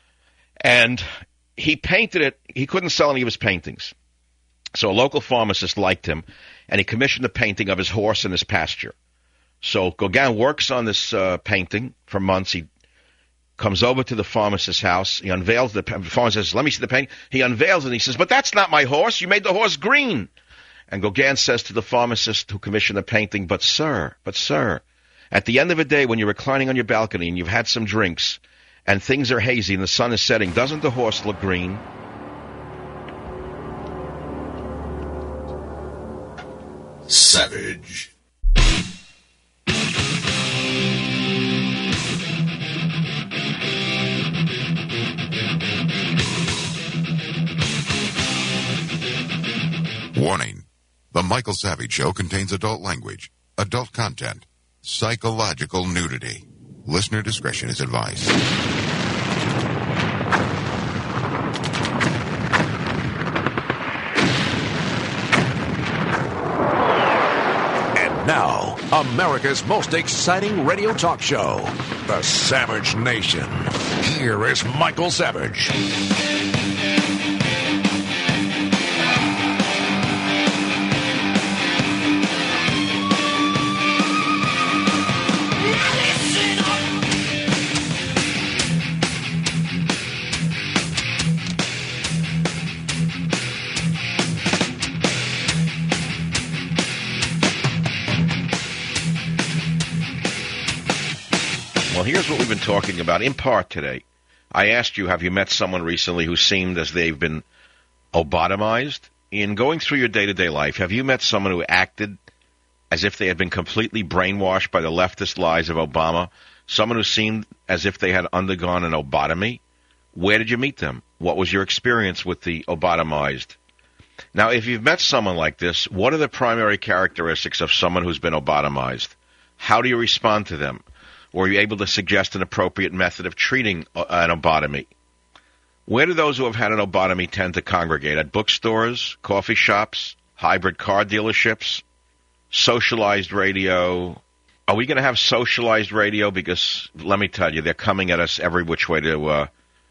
And he painted it. He couldn't sell any of his paintings. So a local pharmacist liked him, and he commissioned a painting of his horse in his pasture. So Gauguin works on this painting for months. He comes over to the pharmacist's house. He unveils the pharmacist says, "Let me see the painting." He unveils it, and he says, "But that's not my horse. You made the horse green." And Gauguin says to the pharmacist who commissioned the painting, but sir, at the end of the day, when you're reclining on your balcony and you've had some drinks and things are hazy and the sun is setting, doesn't the horse look green?" Savage. Warning. The Michael Savage Show contains adult language, adult content, psychological nudity. Listener discretion is advised. And now, America's most exciting radio talk show, The Savage Nation. Here is Michael Savage. Well, here's what we've been talking about in part today. I asked you, have you met someone recently who seemed as they've been lobotomized? In going through your day-to-day life, have you met someone who acted as if they had been completely brainwashed by the leftist lies of Obama? Someone who seemed as if they had undergone an obotomy? Where did you meet them? What was your experience with the obotomized? Now, if you've met someone like this, what are the primary characteristics of someone who's been obotomized? How do you respond to them? Were you able to suggest an appropriate method of treating an obotomy? Where do those who have had an obotomy tend to congregate? At bookstores, coffee shops, hybrid car dealerships, socialized radio? Are we going to have socialized radio? Because, let me tell you, they're coming at us every which way to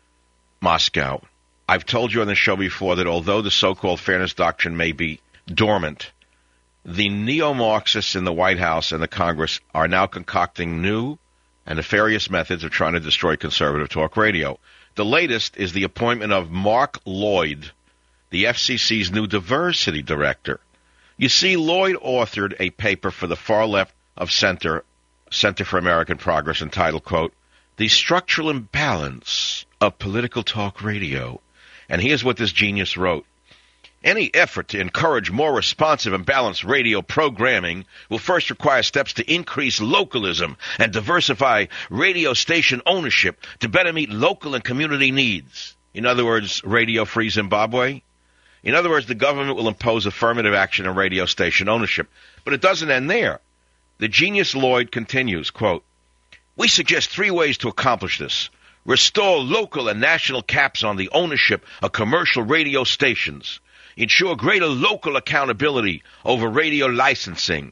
Moscow. I've told you on the show before that although the so-called fairness doctrine may be dormant, the neo-Marxists in the White House and the Congress are now concocting new and nefarious methods of trying to destroy conservative talk radio. The latest is the appointment of Mark Lloyd, the FCC's new diversity director. You see, Lloyd authored a paper for the far left of Center for American Progress entitled, quote, The Structural Imbalance of Political Talk Radio. And here's what this genius wrote. Any effort to encourage more responsive and balanced radio programming will first require steps to increase localism and diversify radio station ownership to better meet local and community needs. In other words, Radio Free Zimbabwe. In other words, the government will impose affirmative action on radio station ownership. But it doesn't end there. The genius Lloyd continues, quote, We suggest 3 ways to accomplish this. Restore local and national caps on the ownership of commercial radio stations. Ensure greater local accountability over radio licensing.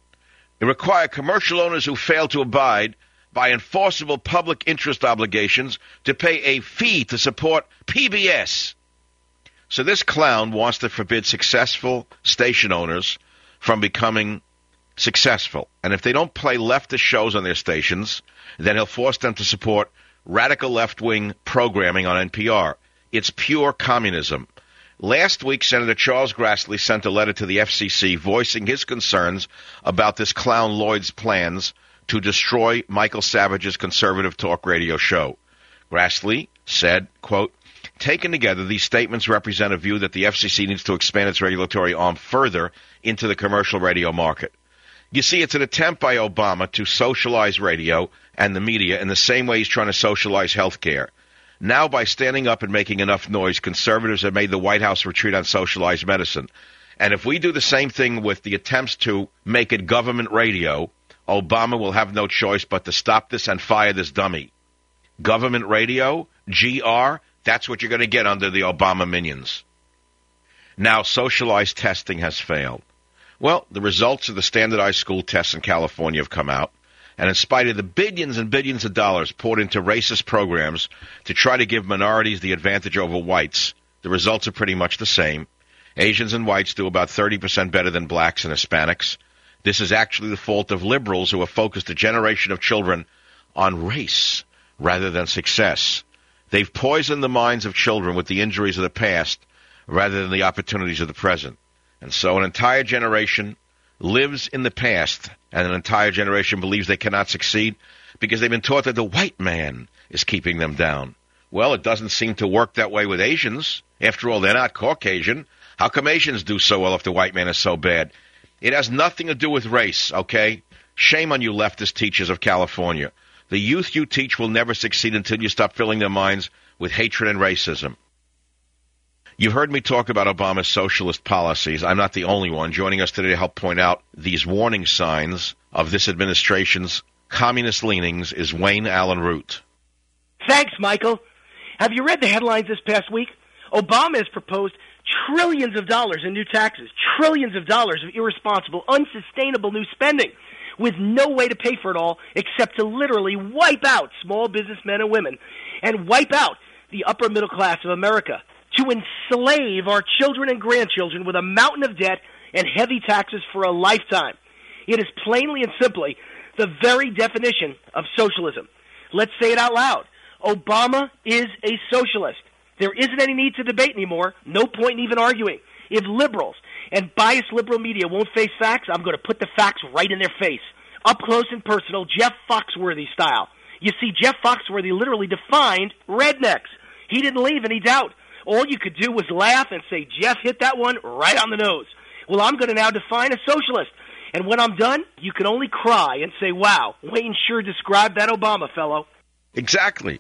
It requires commercial owners who fail to abide by enforceable public interest obligations to pay a fee to support PBS. So this clown wants to forbid successful station owners from becoming successful. And if they don't play leftist shows on their stations, then he'll force them to support radical left-wing programming on NPR. It's pure communism. Last week, Senator Charles Grassley sent a letter to the FCC voicing his concerns about this clown Lloyd's plans to destroy Michael Savage's conservative talk radio show. Grassley said, quote, Taken together, these statements represent a view that the FCC needs to expand its regulatory arm further into the commercial radio market. You see, it's an attempt by Obama to socialize radio and the media in the same way he's trying to socialize health care. Now, by standing up and making enough noise, conservatives have made the White House retreat on socialized medicine. And if we do the same thing with the attempts to make it government radio, Obama will have no choice but to stop this and fire this dummy. Government radio, GR, that's what you're going to get under the Obama minions. Now, socialized testing has failed. Well, the results of the standardized school tests in California have come out. And in spite of the billions and billions of dollars poured into racist programs to try to give minorities the advantage over whites, the results are pretty much the same. Asians and whites do about 30% better than blacks and Hispanics. This is actually the fault of liberals who have focused a generation of children on race rather than success. They've poisoned the minds of children with the injuries of the past rather than the opportunities of the present. And so an entire generation lives in the past, and an entire generation believes they cannot succeed because they've been taught that the white man is keeping them down. Well, it doesn't seem to work that way with Asians. After all, they're not Caucasian. How come Asians do so well if the white man is so bad? It has nothing to do with race, okay? Shame on you leftist teachers of California. The youth you teach will never succeed until you stop filling their minds with hatred and racism. You've heard me talk about Obama's socialist policies. I'm not the only one. Joining us today to help point out these warning signs of this administration's communist leanings is Wayne Allen Root. Thanks, Michael. Have you read the headlines this past week? Obama has proposed trillions of dollars in new taxes, trillions of dollars of irresponsible, unsustainable new spending, with no way to pay for it all except to literally wipe out small businessmen and women and wipe out the upper middle class of America, to enslave our children and grandchildren with a mountain of debt and heavy taxes for a lifetime. It is plainly and simply the very definition of socialism. Let's say it out loud. Obama is a socialist. There isn't any need to debate anymore. No point in even arguing. If liberals and biased liberal media won't face facts, I'm going to put the facts right in their face. Up close and personal, Jeff Foxworthy style. You see, Jeff Foxworthy literally defined rednecks. He didn't leave any doubt. All you could do was laugh and say, Jeff hit that one right on the nose. Well, I'm going to now define a socialist. And when I'm done, you can only cry and say, wow, Wayne sure described that Obama fellow. Exactly.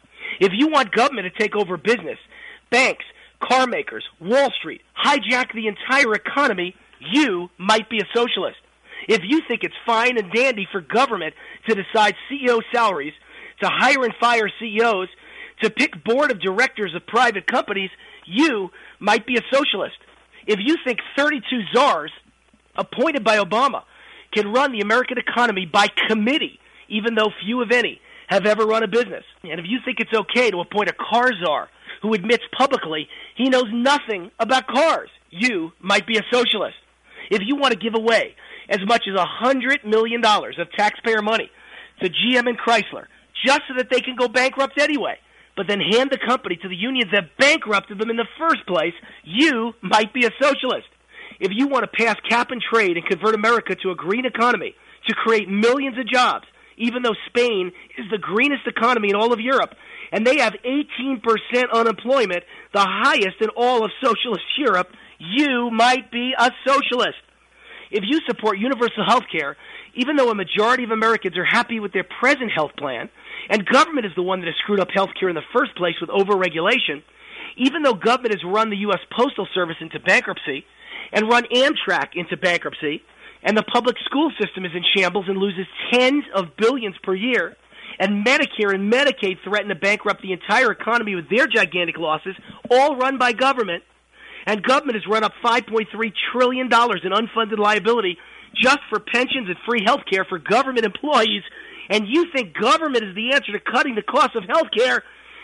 If you want government to take over business, banks, car makers, Wall Street, hijack the entire economy, you might be a socialist. If you think it's fine and dandy for government to decide CEO salaries, to hire and fire CEOs, to pick board of directors of private companies, you might be a socialist. If you think 32 czars appointed by Obama can run the American economy by committee, even though few, if any, have ever run a business, and if you think it's okay to appoint a car czar who admits publicly he knows nothing about cars, you might be a socialist. If you want to give away as much as $100 million of taxpayer money to GM and Chrysler just so that they can go bankrupt anyway, but then hand the company to the unions that bankrupted them in the first place, you might be a socialist. If you want to pass cap and trade and convert America to a green economy to create millions of jobs, even though Spain is the greenest economy in all of Europe, and they have 18% unemployment, the highest in all of socialist Europe, you might be a socialist. If you support universal health care, even though a majority of Americans are happy with their present health plan, and government is the one that has screwed up health care in the first place with overregulation, even though government has run the U.S. Postal Service into bankruptcy and run Amtrak into bankruptcy, and the public school system is in shambles and loses tens of billions per year, and Medicare and Medicaid threaten to bankrupt the entire economy with their gigantic losses, all run by government, and government has run up $5.3 trillion in unfunded liability just for pensions and free health care for government employees, and you think government is the answer to cutting the cost of health care,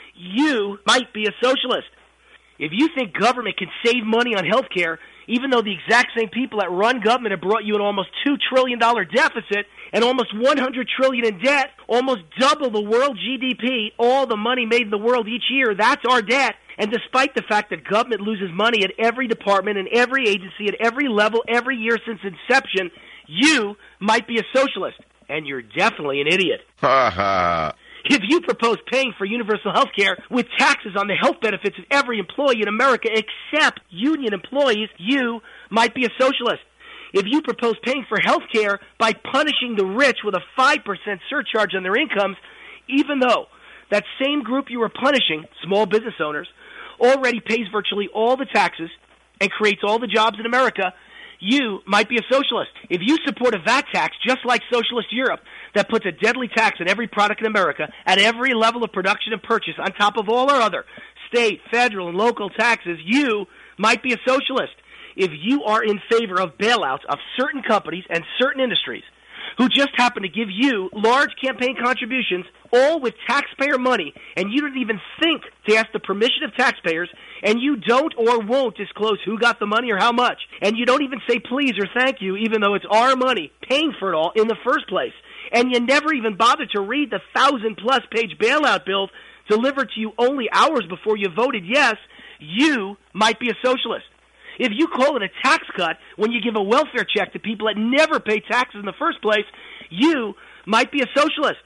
you might be a socialist. If you think government can save money on health care, even though the exact same people that run government have brought you an almost $2 trillion deficit and almost $100 trillion in debt, almost double the world GDP, all the money made in the world each year, that's our debt. And despite the fact that government loses money at every department and every agency at every level every year since inception, you might be a socialist. And you're definitely an idiot. Ha ha. If you propose paying for universal health care with taxes on the health benefits of every employee in America except union employees, you might be a socialist. If you propose paying for health care by punishing the rich with a 5% surcharge on their incomes, even though that same group you are punishing, small business owners, already pays virtually all the taxes and creates all the jobs in America, you might be a socialist. If you support a VAT tax just like socialist Europe that puts a deadly tax on every product in America at every level of production and purchase on top of all our other state, federal, and local taxes, you might be a socialist. If you are in favor of bailouts of certain companies and certain industries who just happen to give you large campaign contributions, all with taxpayer money, and you don't even think to ask the permission of taxpayers, and you don't or won't disclose who got the money or how much, and you don't even say please or thank you, even though it's our money paying for it all in the first place, and you never even bother to read the 1,000-plus page bailout bills delivered to you only hours before you voted yes, you might be a socialist. If you call it a tax cut when you give a welfare check to people that never pay taxes in the first place, you might be a socialist.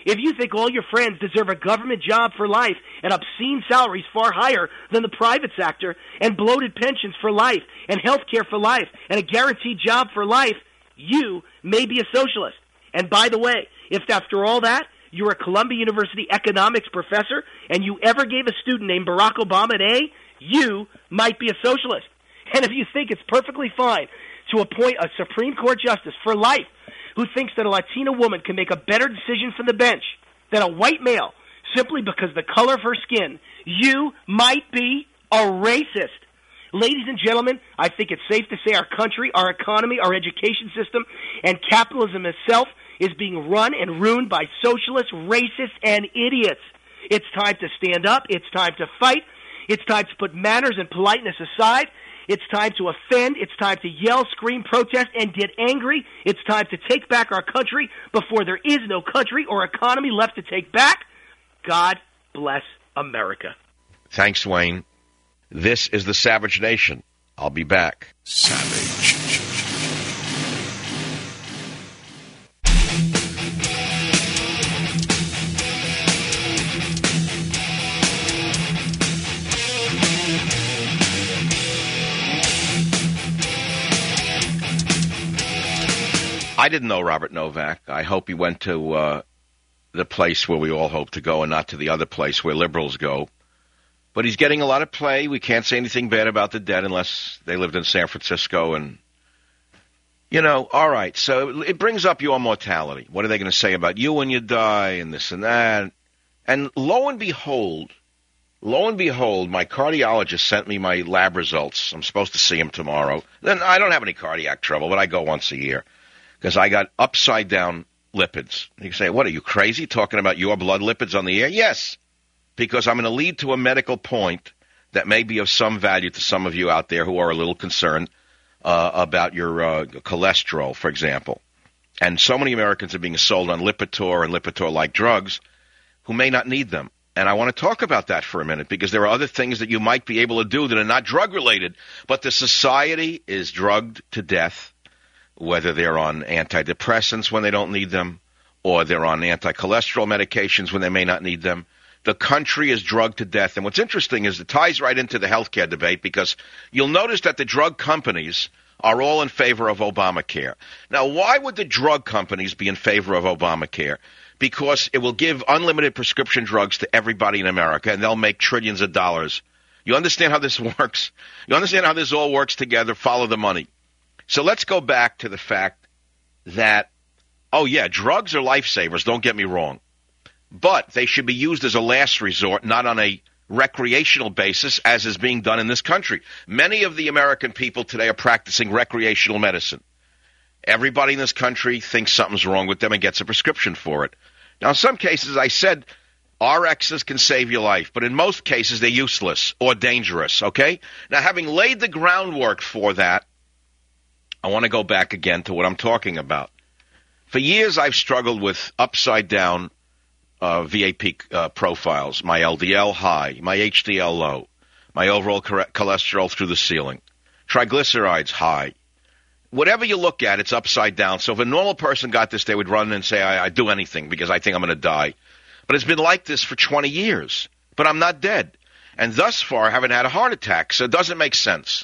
If you think all your friends deserve a government job for life and obscene salaries far higher than the private sector and bloated pensions for life and health care for life and a guaranteed job for life, you may be a socialist. And by the way, if after all that, you're a Columbia University economics professor and you ever gave a student named Barack Obama an A, you might be a socialist. And if you think it's perfectly fine to appoint a Supreme Court justice for life who thinks that a Latina woman can make a better decision from the bench than a white male simply because of the color of her skin, you might be a racist. Ladies and gentlemen, I think it's safe to say our country, our economy, our education system, and capitalism itself is being run and ruined by socialists, racists, and idiots. It's time to stand up. It's time to fight. It's time to put manners and politeness aside. It's time to offend. It's time to yell, scream, protest, and get angry. It's time to take back our country before there is no country or economy left to take back. God bless America. Thanks, Wayne. This is the Savage Nation. I'll be back. Savage. I didn't know Robert Novak. I hope he went to the place where we all hope to go and not to the other place where liberals go. But he's getting a lot of play. We can't say anything bad about the dead unless they lived in San Francisco. And, you know, all right. So it brings up your mortality. What are they going to say about you when you die and this and that? And lo and behold, my cardiologist sent me my lab results. I'm supposed to see him tomorrow. Then I don't have any cardiac trouble, but I go once a year because I got upside-down lipids. You say, what, are you crazy talking about your blood lipids on the air? Yes. Because I'm going to lead to a medical point that may be of some value to some of you out there who are a little concerned about your cholesterol, for example. And so many Americans are being sold on Lipitor and Lipitor-like drugs who may not need them. And I want to talk about that for a minute because there are other things that you might be able to do that are not drug-related. But the society is drugged to death, whether they're on antidepressants when they don't need them or they're on anti-cholesterol medications when they may not need them. The country is drugged to death. And what's interesting is it ties right into the healthcare debate because you'll notice that the drug companies are all in favor of Obamacare. Now, why would the drug companies be in favor of Obamacare? Because it will give unlimited prescription drugs to everybody in America, and they'll make trillions of dollars. You understand how this works? You understand how this all works together? Follow the money. So let's go back to the fact that, oh, yeah, drugs are lifesavers, don't get me wrong. But they should be used as a last resort, not on a recreational basis, as is being done in this country. Many of the American people today are practicing recreational medicine. Everybody in this country thinks something's wrong with them and gets a prescription for it. Now, in some cases, I said RXs can save your life, but in most cases, they're useless or dangerous, okay? Now, having laid the groundwork for that, I want to go back again to what I'm talking about. For years, I've struggled with upside-down VAP profiles, my LDL high, my HDL low, my overall cholesterol through the ceiling, triglycerides high. Whatever you look at, it's upside down. So if a normal person got this, they would run and say, I'd do anything because I think I'm going to die. But it's been like this for 20 years. But I'm not dead. And thus far, I haven't had a heart attack. So it doesn't make sense.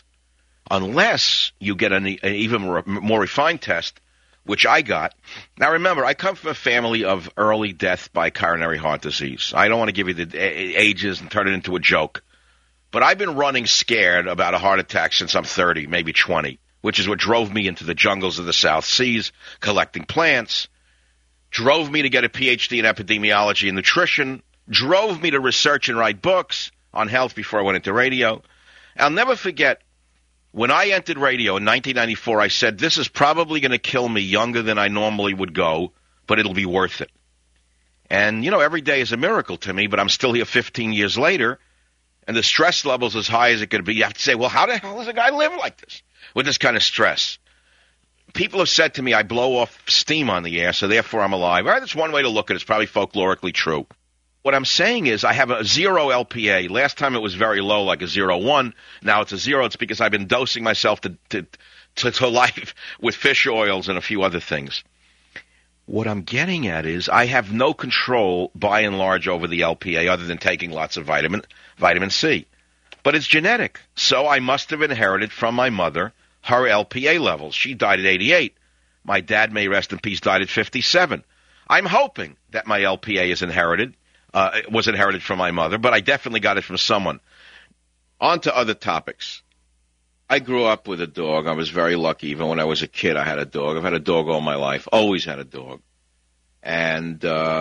Unless you get an even more refined test, which I got. Now, remember, I come from a family of early death by coronary heart disease. I don't want to give you the ages and turn it into a joke. But I've been running scared about a heart attack since I'm 30, maybe 20, which is what drove me into the jungles of the South Seas, collecting plants, drove me to get a PhD in epidemiology and nutrition, drove me to research and write books on health before I went into radio. I'll never forget, when I entered radio in 1994, I said, this is probably going to kill me younger than I normally would go, but it'll be worth it. And, you know, every day is a miracle to me, but I'm still here 15 years later, and the stress level's as high as it could be. You have to say, well, how the hell does a guy live like this, with this kind of stress? People have said to me, I blow off steam on the air, so therefore I'm alive. All right, that's one way to look at it. It's probably folklorically true. What I'm saying is I have a 0 LPA. Last time it was very low, like a 0.1. Now it's a 0. It's because I've been dosing myself to life with fish oils and a few other things. What I'm getting at is I have no control, by and large, over the LPA other than taking lots of vitamin C. But it's genetic, so I must have inherited from my mother her LPA levels. She died at 88. My dad, may rest in peace, died at 57. I'm hoping that my LPA is was inherited from my mother, but I definitely got it from someone. On to other topics. I grew up with a dog. I was very lucky. Even when I was a kid, I had a dog. I've had a dog all my life. Always had a dog. And,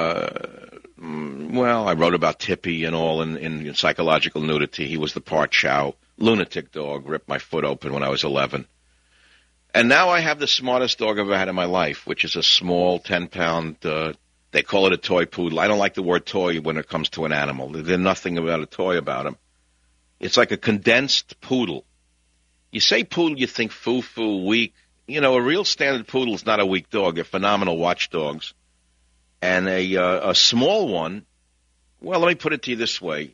I wrote about Tippy and all in Psychological Nudity. He was the part chow. Lunatic dog. Ripped my foot open when I was 11. And now I have the smartest dog I've ever had in my life, which is a small 10-pound, they call it a toy poodle. I don't like the word toy when it comes to an animal. There's nothing about a toy about him. It's like a condensed poodle. You say poodle, you think foo-foo, weak. You know, a real standard poodle is not a weak dog. They're phenomenal watchdogs. And a small one, well, let me put it to you this way.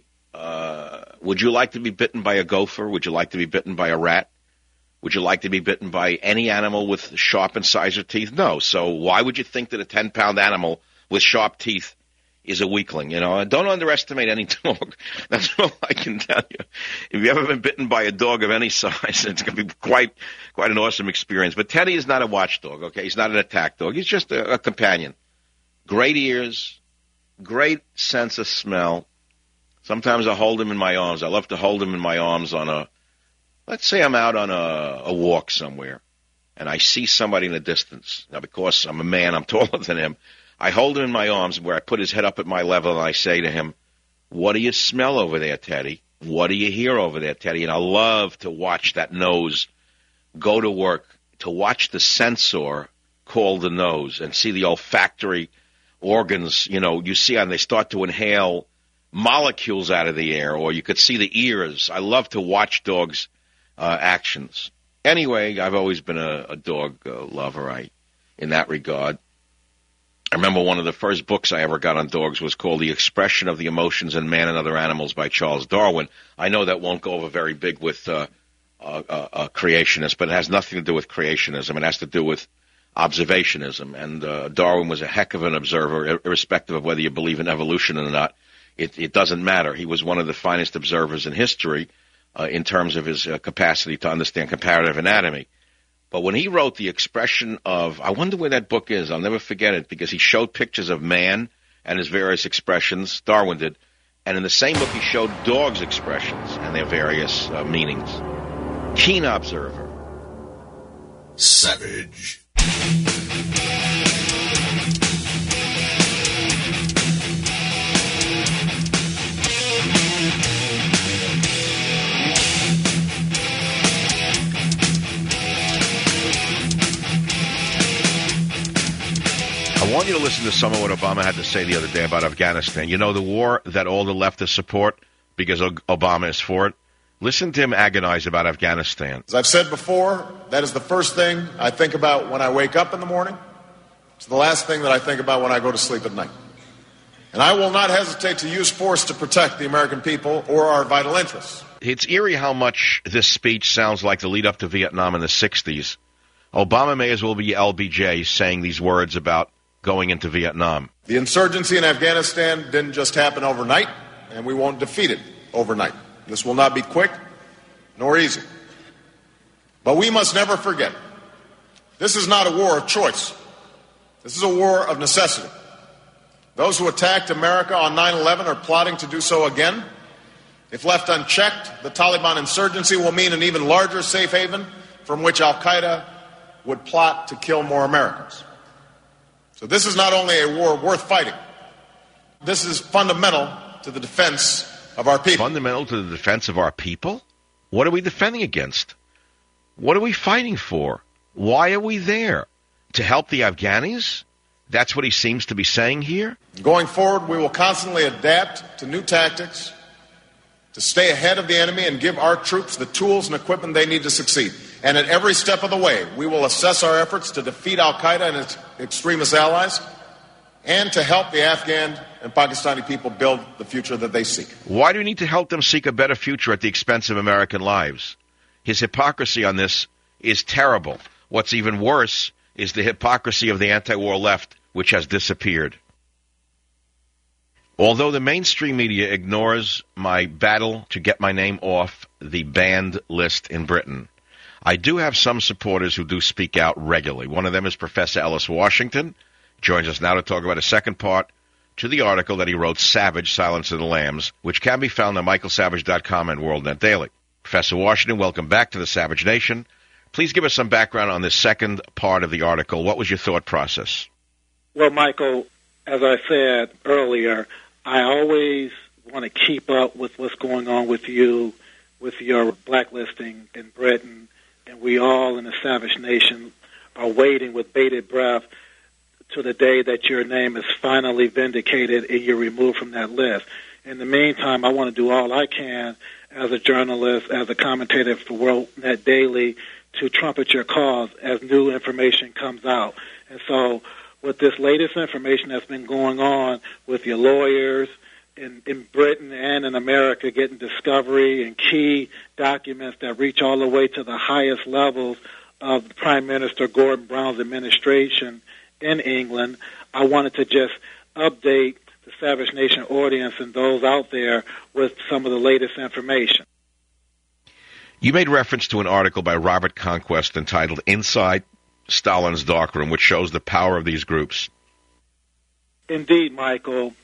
Would you like to be bitten by a gopher? Would you like to be bitten by a rat? Would you like to be bitten by any animal with sharp incisor teeth? No. So why would you think that a 10-pound animal with sharp teeth is a weakling? You know, don't underestimate any dog. That's all I can tell you. If you've ever been bitten by a dog of any size, it's going to be quite an awesome experience. But Teddy is not a watchdog, okay? He's not an attack dog. He's just a companion. Great ears, great sense of smell. Sometimes I hold him in my arms. I love to hold him in my arms let's say I'm out on a walk somewhere, and I see somebody in the distance. Now, because I'm a man, I'm taller than him. I hold him in my arms where I put his head up at my level, and I say to him, "What do you smell over there, Teddy? What do you hear over there, Teddy?" And I love to watch that nose go to work, to watch the sensor called the nose and see the olfactory organs. You know, you see how they start to inhale molecules out of the air, or you could see the ears. I love to watch dogs' actions. Anyway, I've always been a dog lover in that regard. I remember one of the first books I ever got on dogs was called The Expression of the Emotions in Man and Other Animals by Charles Darwin. I know that won't go over very big with creationists, but it has nothing to do with creationism. It has to do with observationism. And Darwin was a heck of an observer, irrespective of whether you believe in evolution or not. It doesn't matter. He was one of the finest observers in history in terms of his capacity to understand comparative anatomy. But when he wrote The Expression of, I wonder where that book is. I'll never forget it, because he showed pictures of man and his various expressions, Darwin did, and in the same book he showed dogs' expressions and their various meanings. Keen observer. Savage. I want you to listen to some of what Obama had to say the other day about Afghanistan. You know, the war that all the leftists support because Obama is for it? Listen to him agonize about Afghanistan. As I've said before, that is the first thing I think about when I wake up in the morning. It's the last thing that I think about when I go to sleep at night. And I will not hesitate to use force to protect the American people or our vital interests. It's eerie how much this speech sounds like the lead up to Vietnam in the 60s. Obama may as well be LBJ saying these words about going into Vietnam. The insurgency in Afghanistan didn't just happen overnight, and we won't defeat it overnight. This will not be quick nor easy. But we must never forget, this is not a war of choice. This is a war of necessity. Those who attacked America on 9/11 are plotting to do so again. If left unchecked, the Taliban insurgency will mean an even larger safe haven from which al-Qaeda would plot to kill more Americans. So this is not only a war worth fighting, this is fundamental to the defense of our people. Fundamental to the defense of our people? What are we defending against? What are we fighting for? Why are we there? To help the Afghanis? That's what he seems to be saying here? Going forward, we will constantly adapt to new tactics to stay ahead of the enemy and give our troops the tools and equipment they need to succeed. And at every step of the way, we will assess our efforts to defeat al-Qaeda and its extremist allies and to help the Afghan and Pakistani people build the future that they seek. Why do we need to help them seek a better future at the expense of American lives? His hypocrisy on this is terrible. What's even worse is the hypocrisy of the anti-war left which has disappeared. Although the mainstream media ignores my battle to get my name off the banned list in Britain, I do have some supporters who do speak out regularly. One of them is Professor Ellis Washington. Joins us now to talk about a second part to the article that he wrote, Savage, Silence of the Lambs, which can be found on michaelsavage.com and WorldNet Daily. Professor Washington, welcome back to the Savage Nation. Please give us some background on this second part of the article. What was your thought process? Well, Michael, as I said earlier, I always want to keep up with what's going on with you, with your blacklisting in Britain, and we all in the Savage Nation are waiting with bated breath to the day that your name is finally vindicated and you're removed from that list. In the meantime, I want to do all I can as a journalist, as a commentator for WorldNet Daily, to trumpet your cause as new information comes out. And so with this latest information that's been going on with your lawyers in Britain and in America getting discovery and key documents that reach all the way to the highest levels of Prime Minister Gordon Brown's administration in England, I wanted to just update the Savage Nation audience and those out there with some of the latest information. You made reference to an article by Robert Conquest entitled Inside Stalin's Darkroom, which shows the power of these groups. Indeed, Michael.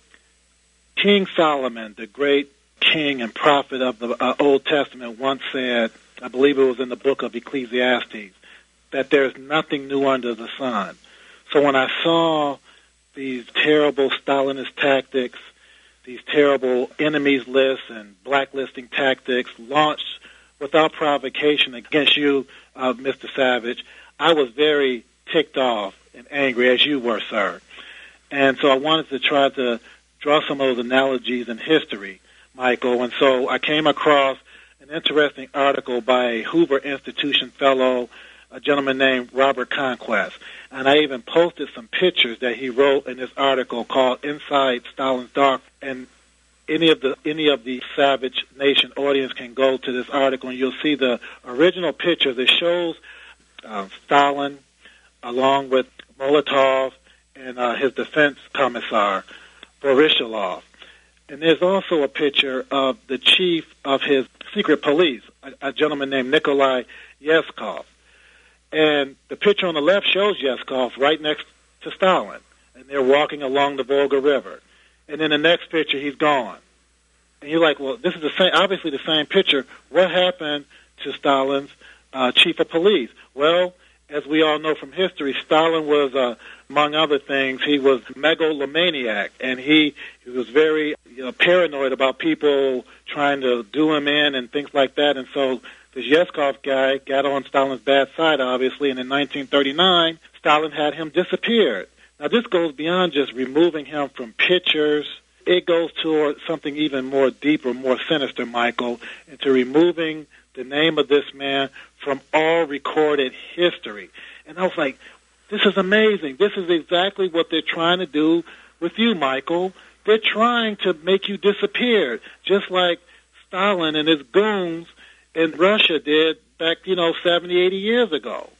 King Solomon, the great king and prophet of the Old Testament, once said, I believe it was in the book of Ecclesiastes, that there's nothing new under the sun. So when I saw these terrible Stalinist tactics, these terrible enemies lists and blacklisting tactics launched without provocation against you, Mr. Savage, I was very ticked off and angry, as you were, sir. And so I wanted to try to draw some of those analogies in history, Michael. And so I came across an interesting article by a Hoover Institution fellow, a gentleman named Robert Conquest. And I even posted some pictures that he wrote in this article called Inside Stalin's Dark. And any of the Savage Nation audience can go to this article and you'll see the original pictures. It shows Stalin along with Molotov and his defense commissar, Voroshilov. And there's also a picture of the chief of his secret police, a gentleman named Nikolai Yezhkov. And the picture on the left shows Yezhkov right next to Stalin. And they're walking along the Volga River. And in the next picture, he's gone. And you're like, well, this is obviously the same picture. What happened to Stalin's chief of police? Well, as we all know from history, Stalin was, among other things, he was a megalomaniac, and he was very paranoid about people trying to do him in and things like that. And so this Yezhkov guy got on Stalin's bad side, obviously, and in 1939, Stalin had him disappeared. Now, this goes beyond just removing him from pictures. It goes toward something even more deeper, more sinister, Michael, into removing the name of this man from all recorded history. And I was like, this is amazing. This is exactly what they're trying to do with you, Michael. They're trying to make you disappear, just like Stalin and his goons in Russia did back, 70, 80 years ago.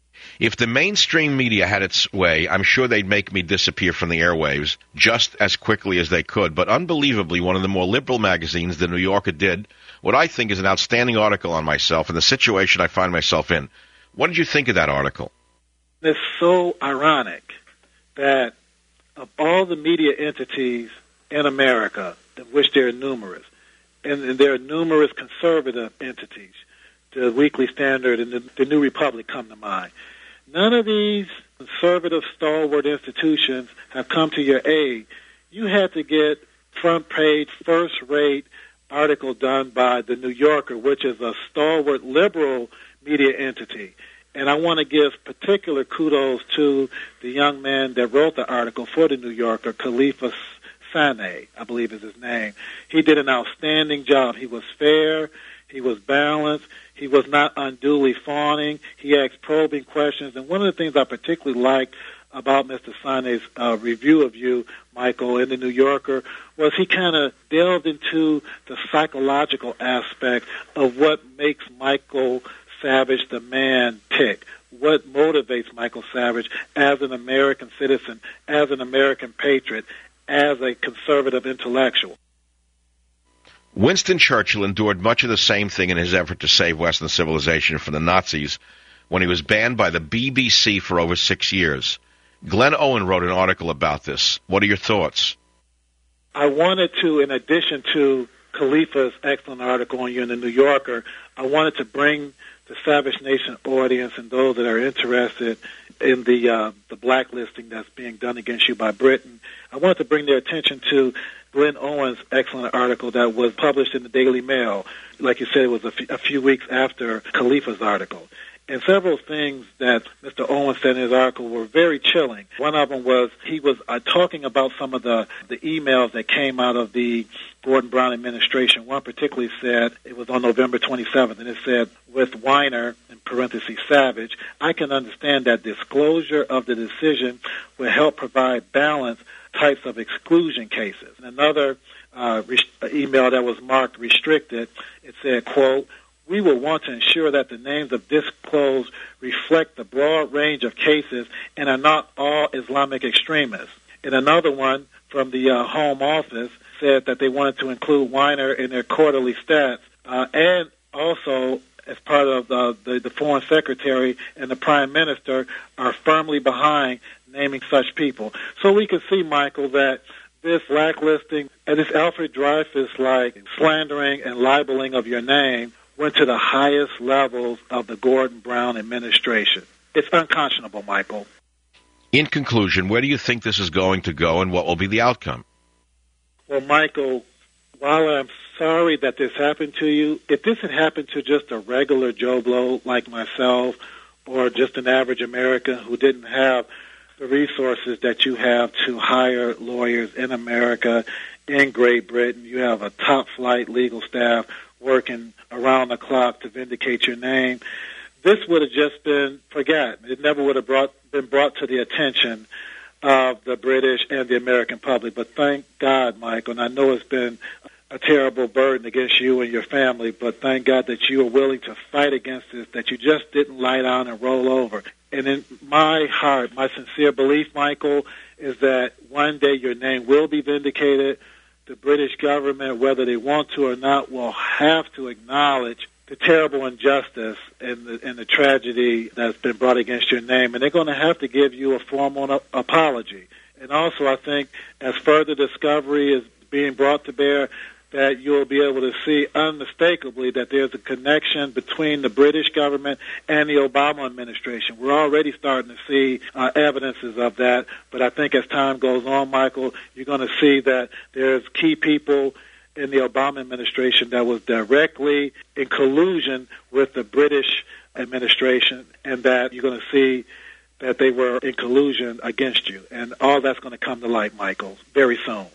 If the mainstream media had its way, I'm sure they'd make me disappear from the airwaves just as quickly as they could. But unbelievably, one of the more liberal magazines, The New Yorker, did what I think is an outstanding article on myself and the situation I find myself in. What did you think of that article? It's so ironic that of all the media entities in America, of which there are numerous, and there are numerous conservative entities, the Weekly Standard and the New Republic come to mind. None of these conservative stalwart institutions have come to your aid. You had to get front page, first-rate article done by The New Yorker, which is a stalwart liberal media entity. And I want to give particular kudos to the young man that wrote the article for The New Yorker, Khalifa Saneh, I believe is his name. He did an outstanding job. He was fair. He was balanced. He was not unduly fawning. He asked probing questions. And one of the things I particularly liked about Mr. Saneh's review of you, Michael, in The New Yorker, was he kind of delved into the psychological aspect of what makes Michael Savage, the man, tick. what motivates Michael Savage as an American citizen, as an American patriot, as a conservative intellectual. Winston Churchill endured much of the same thing in his effort to save Western civilization from the Nazis when he was banned by the BBC for over 6 years. Glenn Owen wrote an article about this. What are your thoughts? I wanted to, in addition to Khalifa's excellent article on you in the New Yorker, I wanted to bring the Savage Nation audience and those that are interested in the blacklisting that's being done against you by Britain, I wanted to bring their attention to Glenn Owen's excellent article that was published in the Daily Mail. Like you said, it was a few weeks after Khalifa's article. And several things that Mr. Owen said in his article were very chilling. One of them was he was talking about some of the emails that came out of the Gordon Brown administration. One particularly said, it was on November 27th, and it said, with Weiner, in parentheses, Savage, I can understand that disclosure of the decision will help provide balanced types of exclusion cases. And another email that was marked restricted, it said, quote, we will want to ensure that the names of disclosed reflect the broad range of cases and are not all Islamic extremists. And another one from the Home Office said that they wanted to include Weiner in their quarterly stats, and also as part of the Foreign Secretary and the Prime Minister are firmly behind naming such people. So we can see, Michael, that this blacklisting and this Alfred Dreyfus-like slandering and libeling of your name went to the highest levels of the Gordon Brown administration. It's unconscionable, Michael. In conclusion, where do you think this is going to go and what will be the outcome? Well, Michael, while I'm sorry that this happened to you, if this had happened to just a regular Joe Blow like myself or just an average American who didn't have the resources that you have to hire lawyers in America, in Great Britain, you have a top-flight legal staff working around the clock to vindicate your name, this would have just been forgotten. It never would have been brought to the attention of the British and the American public. But thank God, Michael, and I know it's been a terrible burden against you and your family, but thank God that you are willing to fight against this, that you just didn't lie down and roll over. And in my heart, my sincere belief, Michael, is that one day your name will be vindicated. The British government, whether they want to or not, will have to acknowledge the terrible injustice and the tragedy that's been brought against your name, and they're going to have to give you a formal apology. And also, I think, as further discovery is being brought to bear, that you'll be able to see unmistakably that there's a connection between the British government and the Obama administration. We're already starting to see evidences of that, but I think as time goes on, Michael, you're going to see that there's key people in the Obama administration that was directly in collusion with the British administration, and that you're going to see that they were in collusion against you. And all that's going to come to light, Michael, very soon.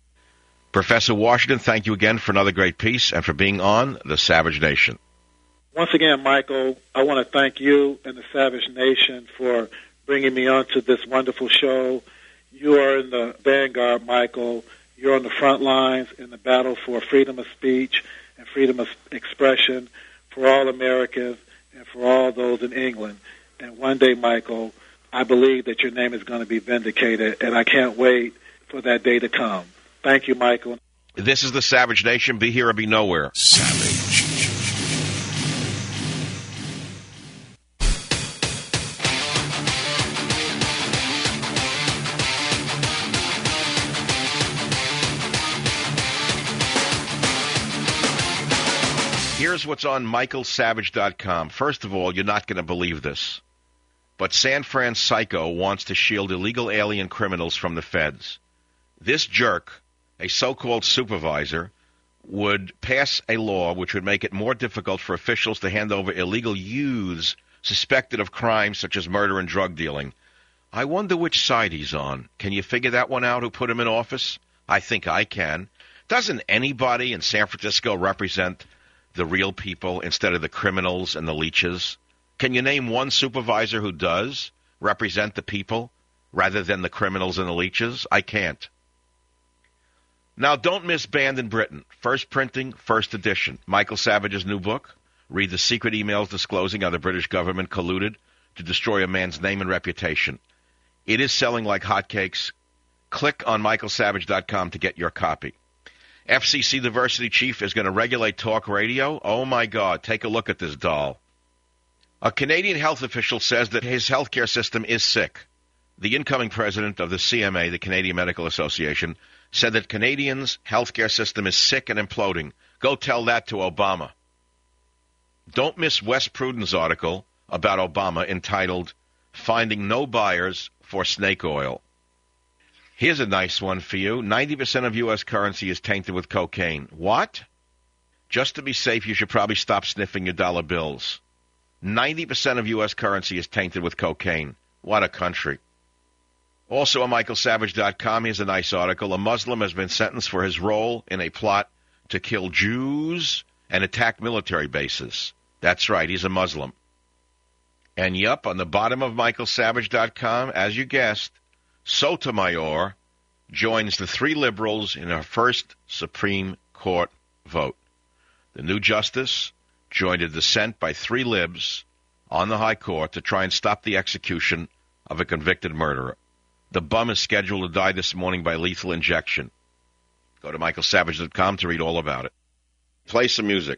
Professor Washington, thank you again for another great piece and for being on The Savage Nation. Once again, Michael, I want to thank you and the Savage Nation for bringing me on to this wonderful show. You are in the vanguard, Michael. You're on the front lines in the battle for freedom of speech and freedom of expression for all Americans and for all those in England. And one day, Michael, I believe that your name is going to be vindicated, and I can't wait for that day to come. Thank you, Michael. This is the Savage Nation. Be here or be nowhere. Savage. Here's what's on michaelsavage.com. First of all, you're not going to believe this, but San Fran Psycho wants to shield illegal alien criminals from the feds. This jerk, a so-called supervisor, would pass a law which would make it more difficult for officials to hand over illegal youths suspected of crimes such as murder and drug dealing. I wonder which side he's on. Can you figure that one out, who put him in office? I think I can. Doesn't anybody in San Francisco represent the real people instead of the criminals and the leeches? Can you name one supervisor who does represent the people rather than the criminals and the leeches? I can't. Now, don't miss Banned in Britain. First printing, first edition. Michael Savage's new book. Read the secret emails disclosing how the British government colluded to destroy a man's name and reputation. It is selling like hotcakes. Click on michaelsavage.com to get your copy. FCC diversity chief is going to regulate talk radio. Oh, my God. Take a look at this doll. A Canadian health official says that his healthcare system is sick. The incoming president of the CMA, the Canadian Medical Association, said that Canadians' healthcare system is sick and imploding. Go tell that to Obama. Don't miss Wes Pruden's article about Obama entitled, Finding No Buyers for Snake Oil. Here's a nice one for you. 90% of U.S. currency is tainted with cocaine. What? Just to be safe, you should probably stop sniffing your dollar bills. 90% of U.S. currency is tainted with cocaine. What a country. Also on michaelsavage.com, here's a nice article. A Muslim has been sentenced for his role in a plot to kill Jews and attack military bases. That's right, he's a Muslim. And yup, on the bottom of michaelsavage.com, as you guessed, Sotomayor joins the 3 liberals in her first Supreme Court vote. The new justice joined a dissent by 3 libs on the High Court to try and stop the execution of a convicted murderer. The bum is scheduled to die this morning by lethal injection. Go to michaelsavage.com to read all about it. Play some music.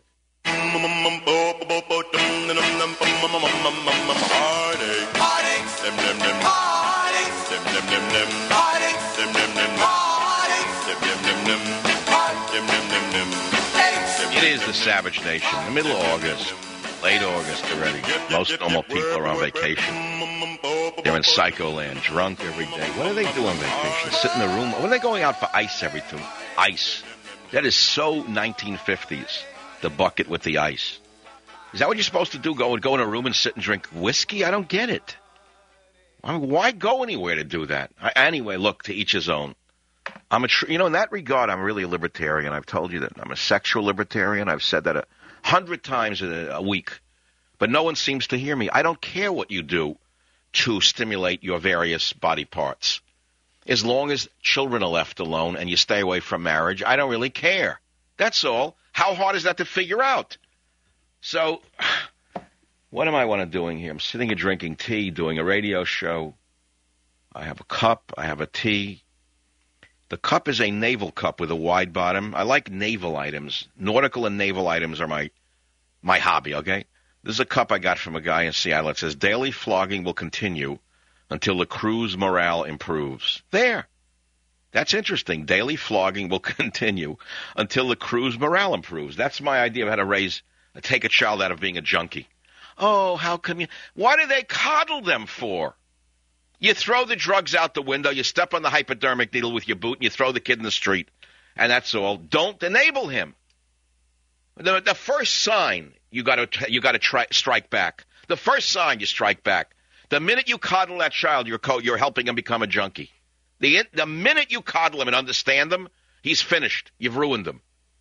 It is the Savage Nation, the middle of August, late August already. Most normal people are on vacation. They're in Psycho Land, drunk every day. What do they do on vacation? Sit in the room? What are they going out for ice every time? Ice. That is so 1950s, the bucket with the ice. Is that what you're supposed to do, go in a room and sit and drink whiskey? I don't get it. I mean, why go anywhere to do that? Anyway, look, to each his own. In that regard, I'm really a libertarian. I've told you that. I'm a sexual libertarian. I've said that 100 times a week. But no one seems to hear me. I don't care what you do to stimulate your various body parts. As long as children are left alone and you stay away from marriage, I don't really care. That's all. How hard is that to figure out? So, what am I doing here? I'm sitting here drinking tea, doing a radio show. I have a cup. I have a tea. The cup is a naval cup with a wide bottom. I like naval items. Nautical and naval items are my hobby, okay? This is a cup I got from a guy in Seattle. It says, daily flogging will continue until the crew's morale improves. There. That's interesting. Daily flogging will continue until the crew's morale improves. That's my idea of how to take a child out of being a junkie. Oh, how come you? Why do they coddle them for? You throw the drugs out the window, you step on the hypodermic needle with your boot, and you throw the kid in the street. And that's all. Don't enable him. The first sign, you got to strike back. The first sign, you strike back. The minute you coddle that child, you're helping him become a junkie. The minute you coddle him and understand him, he's finished. You've ruined him.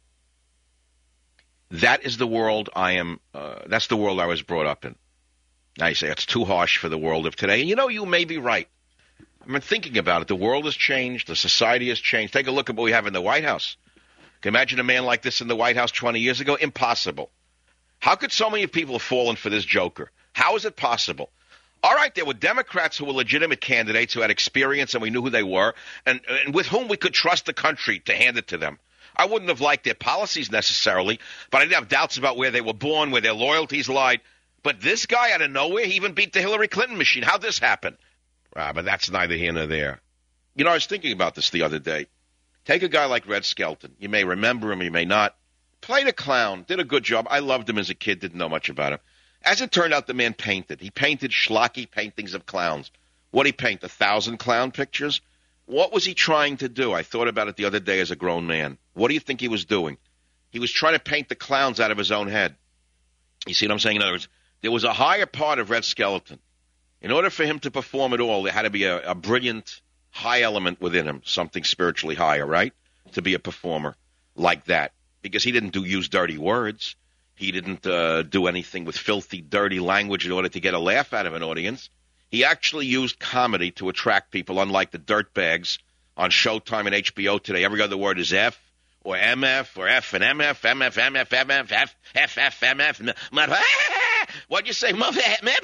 That is the world that's the world I was brought up in. Now you say it's too harsh for the world of today. And you may be right. I've been thinking about it. The world has changed. The society has changed. Take a look at what we have in the White House. Can you imagine a man like this in the White House 20 years ago? Impossible. How could so many people have fallen for this joker? How is it possible? All right, there were Democrats who were legitimate candidates who had experience and we knew who they were and with whom we could trust the country to hand it to them. I wouldn't have liked their policies necessarily, but I didn't have doubts about where they were born, where their loyalties lied. But this guy out of nowhere, he even beat the Hillary Clinton machine. How'd this happen? But that's neither here nor there. I was thinking about this the other day. Take a guy like Red Skelton. You may remember him, you may not. Played a clown, did a good job. I loved him as a kid, didn't know much about him. As it turned out, the man painted. He painted schlocky paintings of clowns. What did he paint, 1,000 clown pictures? What was he trying to do? I thought about it the other day as a grown man. What do you think he was doing? He was trying to paint the clowns out of his own head. You see what I'm saying? In other words, there was a higher part of Red Skelton. In order for him to perform at all, there had to be a brilliant, high element within him, something spiritually higher, right? To be a performer like that. Because he didn't use dirty words. He didn't do anything with filthy, dirty language in order to get a laugh out of an audience. He actually used comedy to attract people, unlike the dirtbags on Showtime and HBO today. Every other word is F or MF or F and MF, MF, MF, MF, F, F, F, MF. What'd you say? What'd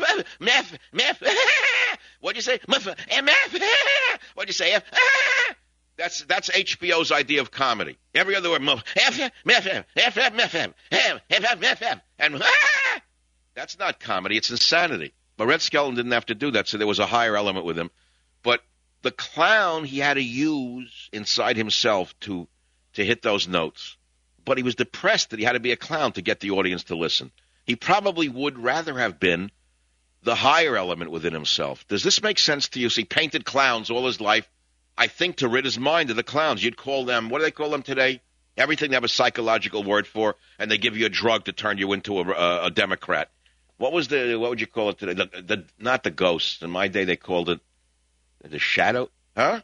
you say? What'd you say? That's HBO's idea of comedy. Every other word, and that's not comedy. It's insanity. But Red Skelton didn't have to do that, so there was a higher element with him. But the clown he had to use inside himself to hit those notes. But he was depressed that he had to be a clown to get the audience to listen. He probably would rather have been the higher element within himself. Does this make sense to you? So he painted clowns all his life, I think, to rid his mind of the clowns. You'd call them, what do they call them today? Everything they have a psychological word for, and they give you a drug to turn you into a Democrat. What would you call it today? Not the ghosts. In my day, they called it the shadow. Huh?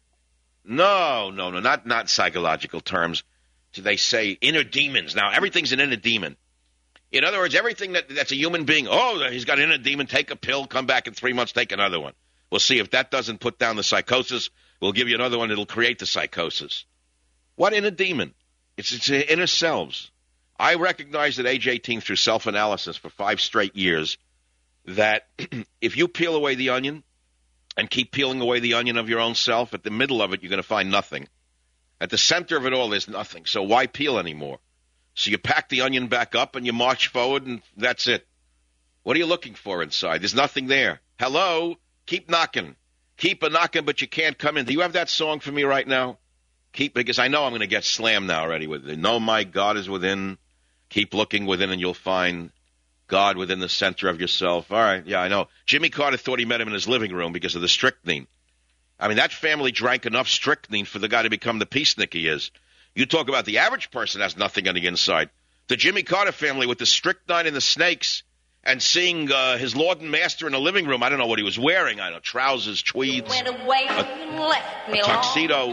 No, not psychological terms. So they say inner demons. Now, everything's an inner demon. In other words, everything that's a human being, he's got an inner demon, take a pill, come back in 3 months, take another one. We'll see if that doesn't put down the psychosis. We'll give you another one that'll create the psychosis. What inner demon? It's inner selves. I recognized at age 18 through self-analysis for 5 straight years that if you peel away the onion and keep peeling away the onion of your own self, at the middle of it, you're going to find nothing. At the center of it all, there's nothing. So why peel anymore? So you pack the onion back up and you march forward, and that's it. What are you looking for inside? There's nothing there. Hello? Keep knocking. Keep a knocking, but you can't come in. Do you have that song for me right now? Because I know I'm going to get slammed now already with it. No, my God is within. Keep looking within, and you'll find God within the center of yourself. All right, yeah, I know. Jimmy Carter thought he met him in his living room because of the strychnine. I mean, that family drank enough strychnine for the guy to become the peacenik he is. You talk about the average person has nothing on the inside. The Jimmy Carter family with the strychnine and the snakes and seeing his Lord and Master in a living room. I don't know what he was wearing. I don't know, trousers, tweeds, a tuxedo.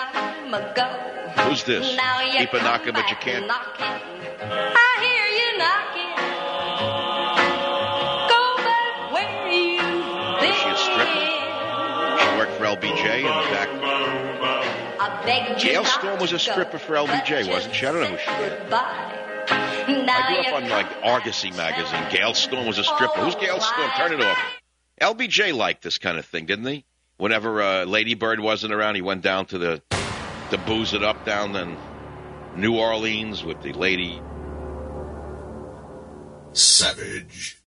Who's this? Keep a knocking, but you can't. I hear you knocking. Go back where you've been. Is she a stripper? She worked for LBJ in the back. Gail Storm was a stripper for LBJ, wasn't she? I don't know who she was. I grew up on, like, Argosy magazine. Gail Storm was a stripper. Who's Gail Storm? Turn it off. LBJ liked this kind of thing, didn't he? Whenever Lady Bird wasn't around, he went down to booze it up down in New Orleans with the lady. Savage.